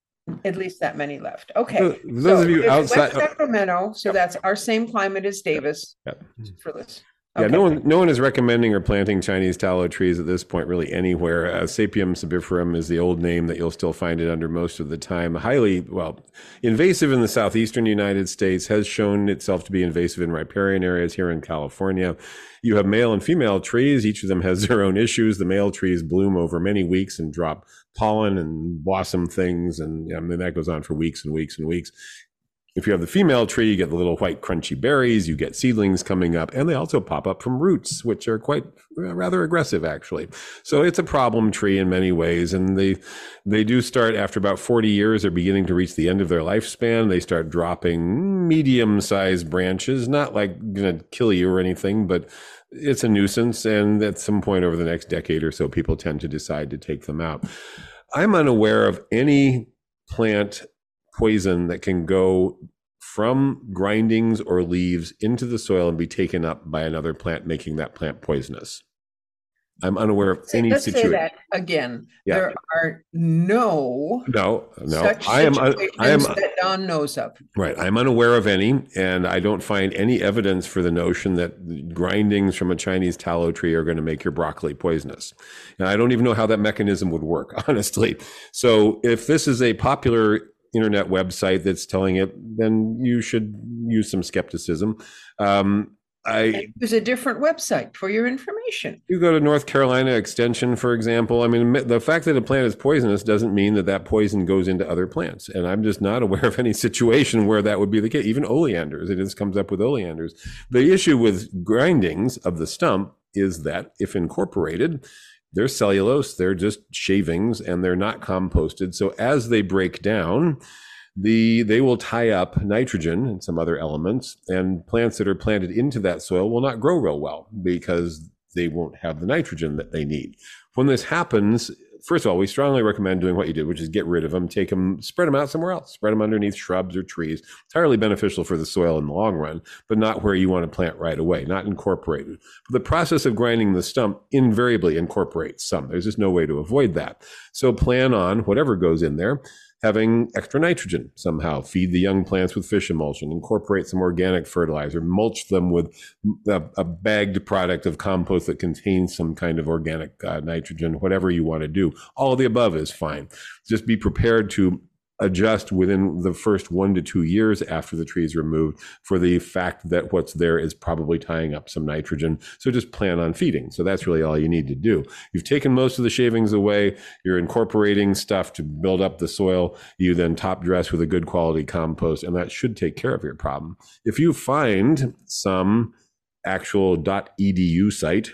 S3: at least that many left. Okay.
S1: For those of you
S3: it's
S1: outside-
S3: West Sacramento, so that's our same climate as Davis.
S1: Yep.
S3: For this.
S1: Yeah,
S3: Okay.
S1: no one, no one is recommending or planting Chinese tallow trees at this point, really anywhere. Uh, Sapium sebiferum is the old name that you'll still find it under most of the time. Highly, well, invasive in the southeastern United States, has shown itself to be invasive in riparian areas here in California. You have male and female trees. Each of them has their own issues. The male trees bloom over many weeks and drop pollen and blossom things, and I mean, that goes on for weeks and weeks and weeks. If you have the female tree, you get the little white crunchy berries, you get seedlings coming up, and they also pop up from roots, which are quite rather aggressive, actually. So it's a problem tree in many ways, and they they do start after about forty years. They're beginning to reach the end of their lifespan. They start dropping medium-sized branches, not like going to kill you or anything, but it's a nuisance, and at some point over the next decade or so, people tend to decide to take them out. I'm unaware of any plant poison that can go from grindings or leaves into the soil and be taken up by another plant, making that plant poisonous. I'm unaware of any
S3: Let's
S1: situation.
S3: say that again.
S1: Yeah.
S3: There are no
S1: no, no.
S3: such
S1: I am.
S3: situations
S1: I am
S3: that Don knows of.
S1: right. I'm unaware of any, and I don't find any evidence for the notion that grindings from a Chinese tallow tree are going to make your broccoli poisonous. And I don't even know how that mechanism would work, honestly. So if this is a popular internet website that's telling it, then you should use some skepticism. Um, I
S3: Use a different website for your information.
S1: You go to North Carolina Extension, for example. I mean, the fact that a plant is poisonous doesn't mean that that poison goes into other plants. And I'm just not aware of any situation where that would be the case. Even oleanders, it just comes up with oleanders. The issue with grindings of the stump is that if incorporated, they're cellulose, they're just shavings, and they're not composted. So as they break down, The, they will tie up nitrogen and some other elements, and plants that are planted into that soil will not grow real well because they won't have the nitrogen that they need. When this happens, first of all, we strongly recommend doing what you did, which is get rid of them, take them, spread them out somewhere else, spread them underneath shrubs or trees. Entirely beneficial for the soil in the long run, but not where you want to plant right away, not incorporated. But the process of grinding the stump invariably incorporates some. There's just no way to avoid that. So plan on whatever goes in there having extra nitrogen somehow. Feed the young plants with fish emulsion, incorporate some organic fertilizer, mulch them with a, a bagged product of compost that contains some kind of organic uh, nitrogen, whatever you want to do. All of the above is fine. Just be prepared to adjust within the first one to two years after the tree is removed for the fact that what's there is probably tying up some nitrogen. So just plan on feeding. So that's really all you need to do. You've taken most of the shavings away. You're incorporating stuff to build up the soil. You then top dress with a good quality compost, and that should take care of your problem. If you find some actual .edu site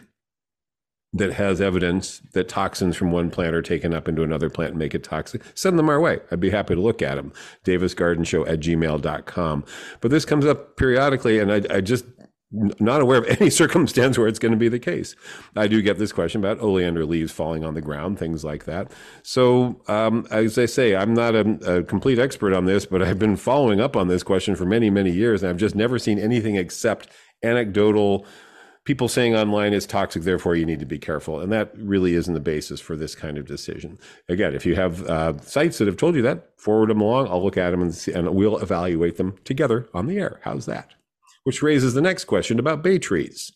S1: that has evidence that toxins from one plant are taken up into another plant and make it toxic, send them our way. I'd be happy to look at them. davis garden show at gmail dot com. But this comes up periodically, and I, I just not aware of any circumstance where it's going to be the case. I do get this question about oleander leaves falling on the ground, things like that. So um, as I say, I'm not a, a complete expert on this, but I've been following up on this question for many, many years, and I've just never seen anything except anecdotal people saying online it's toxic, therefore you need to be careful. And that really isn't the basis for this kind of decision. Again, if you have uh, sites that have told you that, forward them along. I'll look at them and, see, and we'll evaluate them together on the air. How's that? Which raises the next question about bay trees.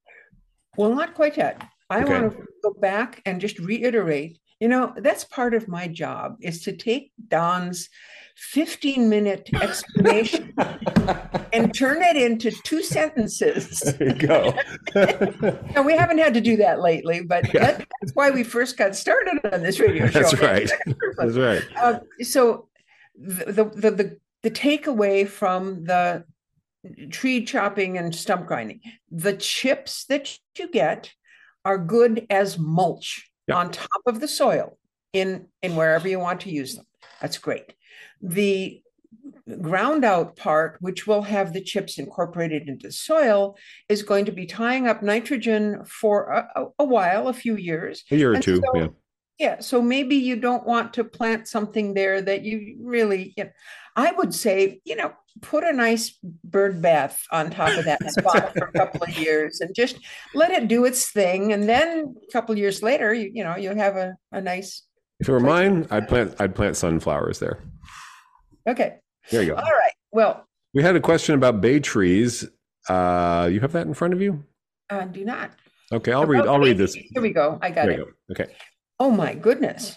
S3: Well, not quite yet. I
S1: Okay.
S3: want to go back and just reiterate, you know, that's part of my job is to take Don's fifteen minute explanation and turn it into two sentences.
S1: There you go.
S3: Now, we haven't had to do that lately, but
S1: Yeah.
S3: that, that's why we first got started on this radio show.
S1: That's right. That's right.
S3: Uh, so the, the, the, the takeaway from the tree chopping and stump grinding, the chips that you get are good as mulch
S1: Yeah.
S3: on top of the soil in, in wherever you want to use them. That's great. The ground out part, which will have the chips incorporated into the soil, is going to be tying up nitrogen for a, a while, a few years.
S1: A year or
S3: And
S1: two.
S3: so-
S1: Yeah.
S3: Yeah, so maybe you don't want to plant something there that you really, you know, I would say, you know, put a nice bird bath on top of that spot for a couple of years and just let it do its thing. And then a couple of years later, you, you know, you have a, a nice,
S1: If it were mine, I'd plant I'd plant sunflowers there.
S3: okay.
S1: There you go.
S3: All right. Well,
S1: We had a question about bay trees. Uh, you have that in front of you?
S3: uh, do not.
S1: Okay, I'll read. I'll read this.
S3: Here we go. I got
S1: There
S3: it.
S1: you go. Okay.
S3: Oh my goodness.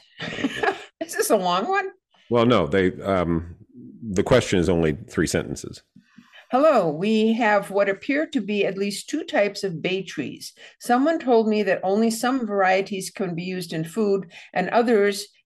S3: Is this a long one?
S1: Well, no, they. Um, the question is only three sentences.
S3: Hello, we have what appear to be at least two types of bay trees. Someone told me that only some varieties can be used in food and others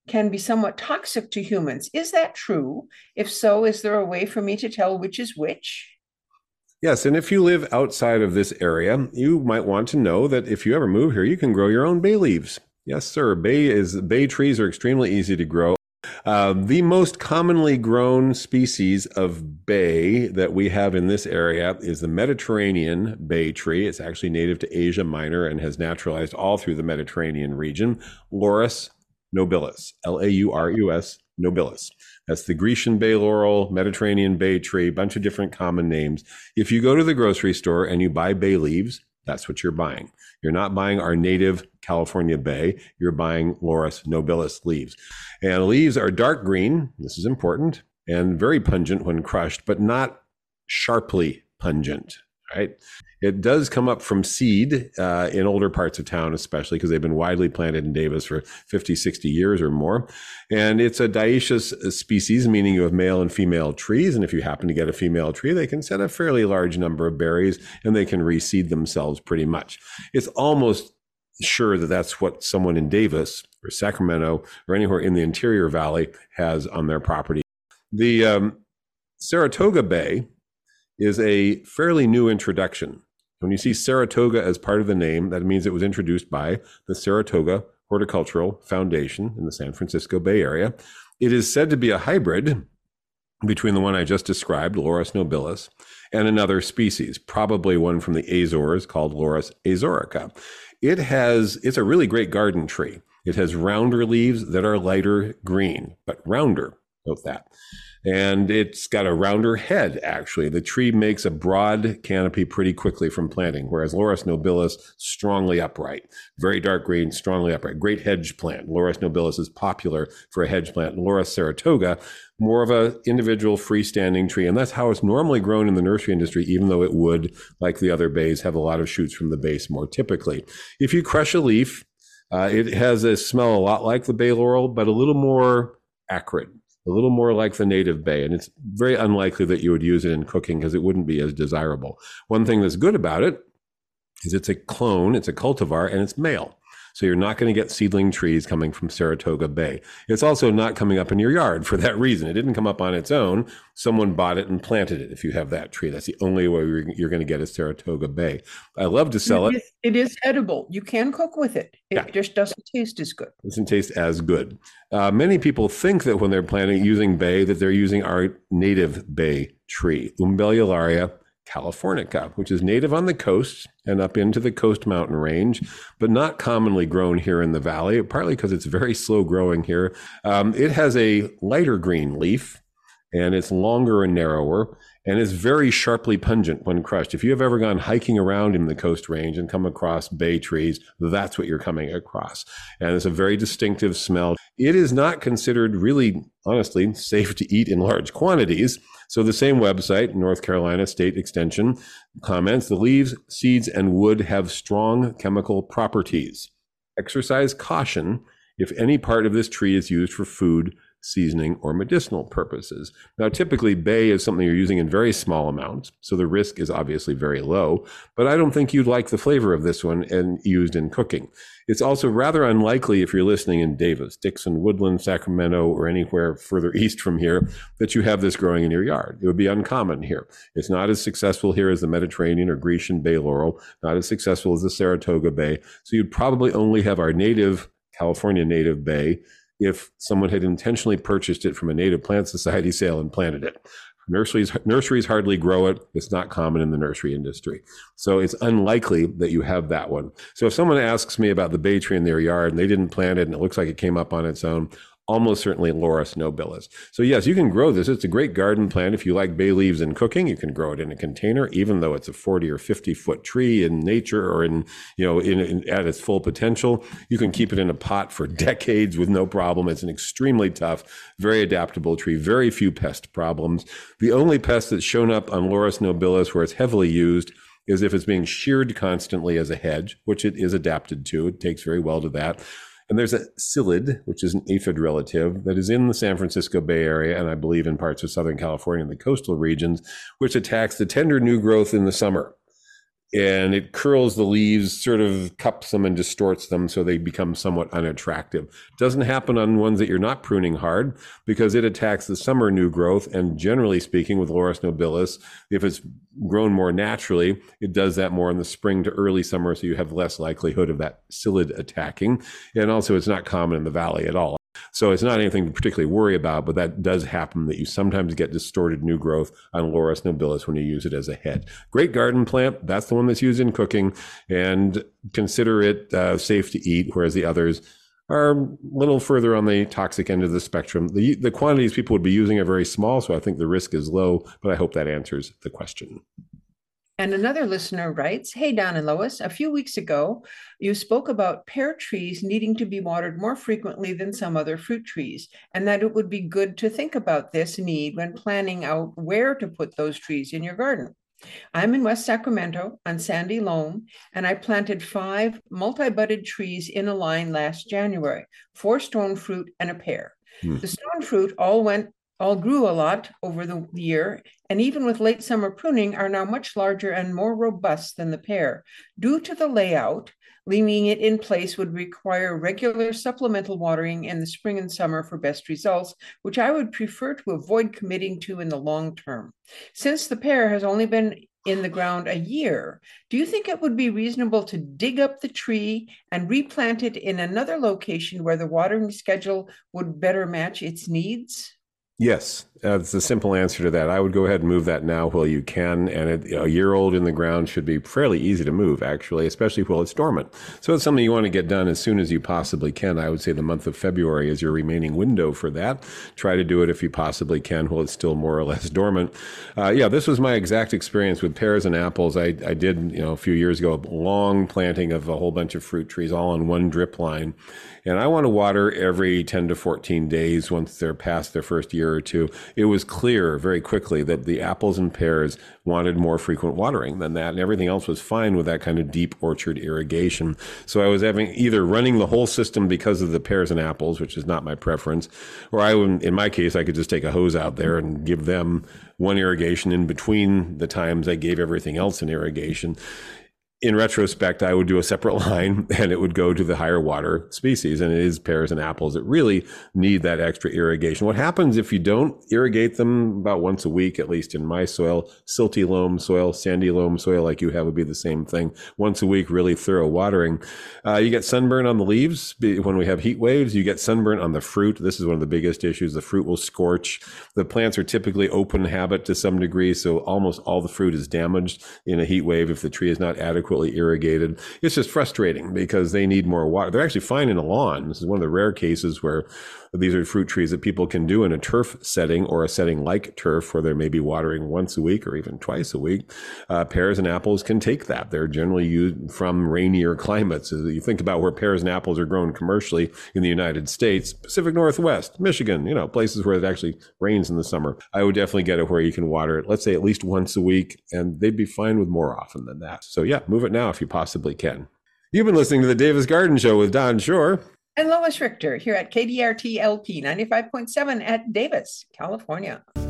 S3: can be somewhat toxic to humans. Is that true? If so, is there a way for me to tell which is which?
S1: Yes, and if you live outside of this area, you might want to know that if you ever move here, you can grow your own bay leaves. Yes, sir. Bay is bay trees are extremely easy to grow. Uh, the most commonly grown species of bay that we have in this area is the Mediterranean bay tree. It's actually native to Asia Minor and has naturalized all through the Mediterranean region. Laurus nobilis, L A U R U S, nobilis. That's the Grecian bay laurel, Mediterranean bay tree, a bunch of different common names. If you go to the grocery store and you buy bay leaves, that's what you're buying. You're not buying our native California bay. You're buying Laurus nobilis leaves. And leaves are dark green. This is important and very pungent when crushed, but not sharply pungent, right? It does come up from seed uh, in older parts of town, especially because they've been widely planted in Davis for fifty, sixty years or more. And it's a dioecious species, meaning you have male and female trees. And if you happen to get a female tree, they can set a fairly large number of berries and they can reseed themselves pretty much. It's almost sure that that's what someone in Davis or Sacramento or anywhere in the interior valley has on their property. The um, Saratoga Bay is a fairly new introduction. When you see Saratoga as part of the name, that means it was introduced by the Saratoga Horticultural Foundation in the San Francisco Bay Area. It is said to be a hybrid between the one I just described, Laurus nobilis, and another species, probably one from the Azores called Laurus azorica. It has, it's a really great garden tree. It has rounder leaves that are lighter green, but rounder, note that. And it's got a rounder head, actually. The tree makes a broad canopy pretty quickly from planting, whereas Laurus nobilis, strongly upright, very dark green, strongly upright, great hedge plant. Laurus nobilis is popular for a hedge plant. Laurus saratoga, more of an individual freestanding tree. And that's how it's normally grown in the nursery industry, even though it would, like the other bays, have a lot of shoots from the base more typically. If you crush a leaf, uh, it has a smell a lot like the bay laurel, but a little more acrid. A little more like the native bay, and it's very unlikely that you would use it in cooking because it wouldn't be as desirable. One thing that's good about it is it's a clone, it's a cultivar, and it's male. So you're not going to get seedling trees coming from Saratoga Bay. It's also not coming up in your yard for that reason. It didn't come up on its own. Someone bought it and planted it if you have that tree. That's the only way you're going to get a Saratoga Bay. I love to sell it.
S3: It is edible. You can cook with it. It
S1: Yeah.
S3: just doesn't taste as good.
S1: Doesn't taste as good. Uh, many people think that when they're planting using bay, that they're using our native bay tree, Umbellularia californica, which is native on the coast and up into the coast mountain range, but not commonly grown here in the valley, partly because it's very slow growing here. Um, it has a lighter green leaf, and it's longer and narrower, and it's very sharply pungent when crushed. If you have ever gone hiking around in the Coast Range and come across bay trees, that's what you're coming across. And it's a very distinctive smell. It is not considered really, honestly, safe to eat in large quantities. So the same website, North Carolina State Extension, comments, the leaves, seeds, and wood have strong chemical properties. Exercise caution if any part of this tree is used for food, seasoning, or medicinal purposes. Now, typically, bay is something you're using in very small amounts, so the risk is obviously very low, but I don't think you'd like the flavor of this one and used in cooking. It's also rather unlikely if you're listening in Davis, Dixon, Woodland, Sacramento, or anywhere further east from here, that you have this growing in your yard. It would be uncommon here. It's not as successful here as the Mediterranean or Grecian bay laurel, not as successful as the Saratoga bay, so you'd probably only have our native, California native bay, if someone had intentionally purchased it from a native plant society sale and planted it. Nurseries, nurseries hardly grow it. It's not common in the nursery industry. So it's unlikely that you have that one. So if someone asks me about the bay tree in their yard and they didn't plant it and it looks like it came up on its own, almost certainly Laurus nobilis. So yes, you can grow this. It's a great garden plant. If you like bay leaves and cooking, you can grow it in a container, even though it's a forty or fifty foot tree in nature or in, you know, in, in at its full potential. You can keep it in a pot for decades with no problem. It's an extremely tough, very adaptable tree, very few pest problems. The only pest that's shown up on Laurus nobilis where it's heavily used is if it's being sheared constantly as a hedge, which it is adapted to. It takes very well to that. And there's a psyllid, which is an aphid relative that is in the San Francisco Bay Area, and I believe in parts of Southern California and the coastal regions, which attacks the tender new growth in the summer. and it curls the leaves, sort of cups them and distorts them so they become somewhat unattractive. Doesn't happen on ones that you're not pruning hard because it attacks the summer new growth. And generally speaking, with Laurus nobilis, if it's grown more naturally, it does that more in the spring to early summer, so you have less likelihood of that psyllid attacking. And also, it's not common in the valley at all. So it's not anything to particularly worry about, but that does happen, that you sometimes get distorted new growth on Laurus nobilis when you use it as a head. Great garden plant. That's the one that's used in cooking, and consider it uh, safe to eat, whereas the others are a little further on the toxic end of the spectrum. The, the quantities people would be using are very small, so I think the risk is low, but I hope that answers the question.
S3: And another listener writes, hey, Don and Lois, a few weeks ago, you spoke about pear trees needing to be watered more frequently than some other fruit trees, and that it would be good to think about this need when planning out where to put those trees in your garden. I'm in West Sacramento on Sandy Loam, and I planted five multi-budded trees in a line last January, four stone fruit and a pear. Hmm. The stone fruit all went all grew a lot over the year, and even with late summer pruning are now much larger and more robust than the pear. Due to the layout, leaving it in place would require regular supplemental watering in the spring and summer for best results, which I would prefer to avoid committing to in the long term. Since the pear has only been in the ground a year, do you think it would be reasonable to dig up the tree and replant it in another location where the watering schedule would better match its needs?
S1: Yes, that's a simple answer to that. I would go ahead and move that now while you can. And it, a year old in the ground should be fairly easy to move, actually, especially while it's dormant. So it's something you want to get done as soon as you possibly can. I would say the month of February is your remaining window for that. Try to do it if you possibly can while it's still more or less dormant. Uh, yeah, this was my exact experience with pears and apples. I, I did, you know, a few years ago, a long planting of a whole bunch of fruit trees all on one drip line. And I want to water every ten to fourteen days once they're past their first year or two. It was clear very quickly that the apples and pears wanted more frequent watering than that, and everything else was fine with that kind of deep orchard irrigation. So I was having either running the whole system because of the pears and apples, which is not my preference, or I would, in my case, I could just take a hose out there and give them one irrigation in between the times I gave everything else an irrigation. In retrospect, I would do a separate line and it would go to the higher water species. And it is pears and apples that really need that extra irrigation. What happens if you don't irrigate them about once a week, at least in my soil, silty loam soil, sandy loam soil like you have would be the same thing. Once a week, really thorough watering. Uh, you get sunburn on the leaves when we have heat waves. You get sunburn on the fruit. This is one of the biggest issues. The fruit will scorch. The plants are typically open habit to some degree, so almost all the fruit is damaged in a heat wave if the tree is not adequate irrigated. It's just frustrating because they need more water. They're actually fine in a lawn. This is one of the rare cases where these are fruit trees that people can do in a turf setting or a setting like turf where they may be watering once a week or even twice a week. Uh, pears and apples can take that. They're generally used from rainier climates. As you think about where pears and apples are grown commercially in the United States, Pacific Northwest, Michigan, you know, places where it actually rains in the summer. I would definitely get it where you can water it, let's say at least once a week, and they'd be fine with more often than that. So yeah, move it now if you possibly can. You've been listening to the Davis Garden Show with Don Shore
S3: and Lois Richter here at K D R T L P ninety-five point seven at Davis, California.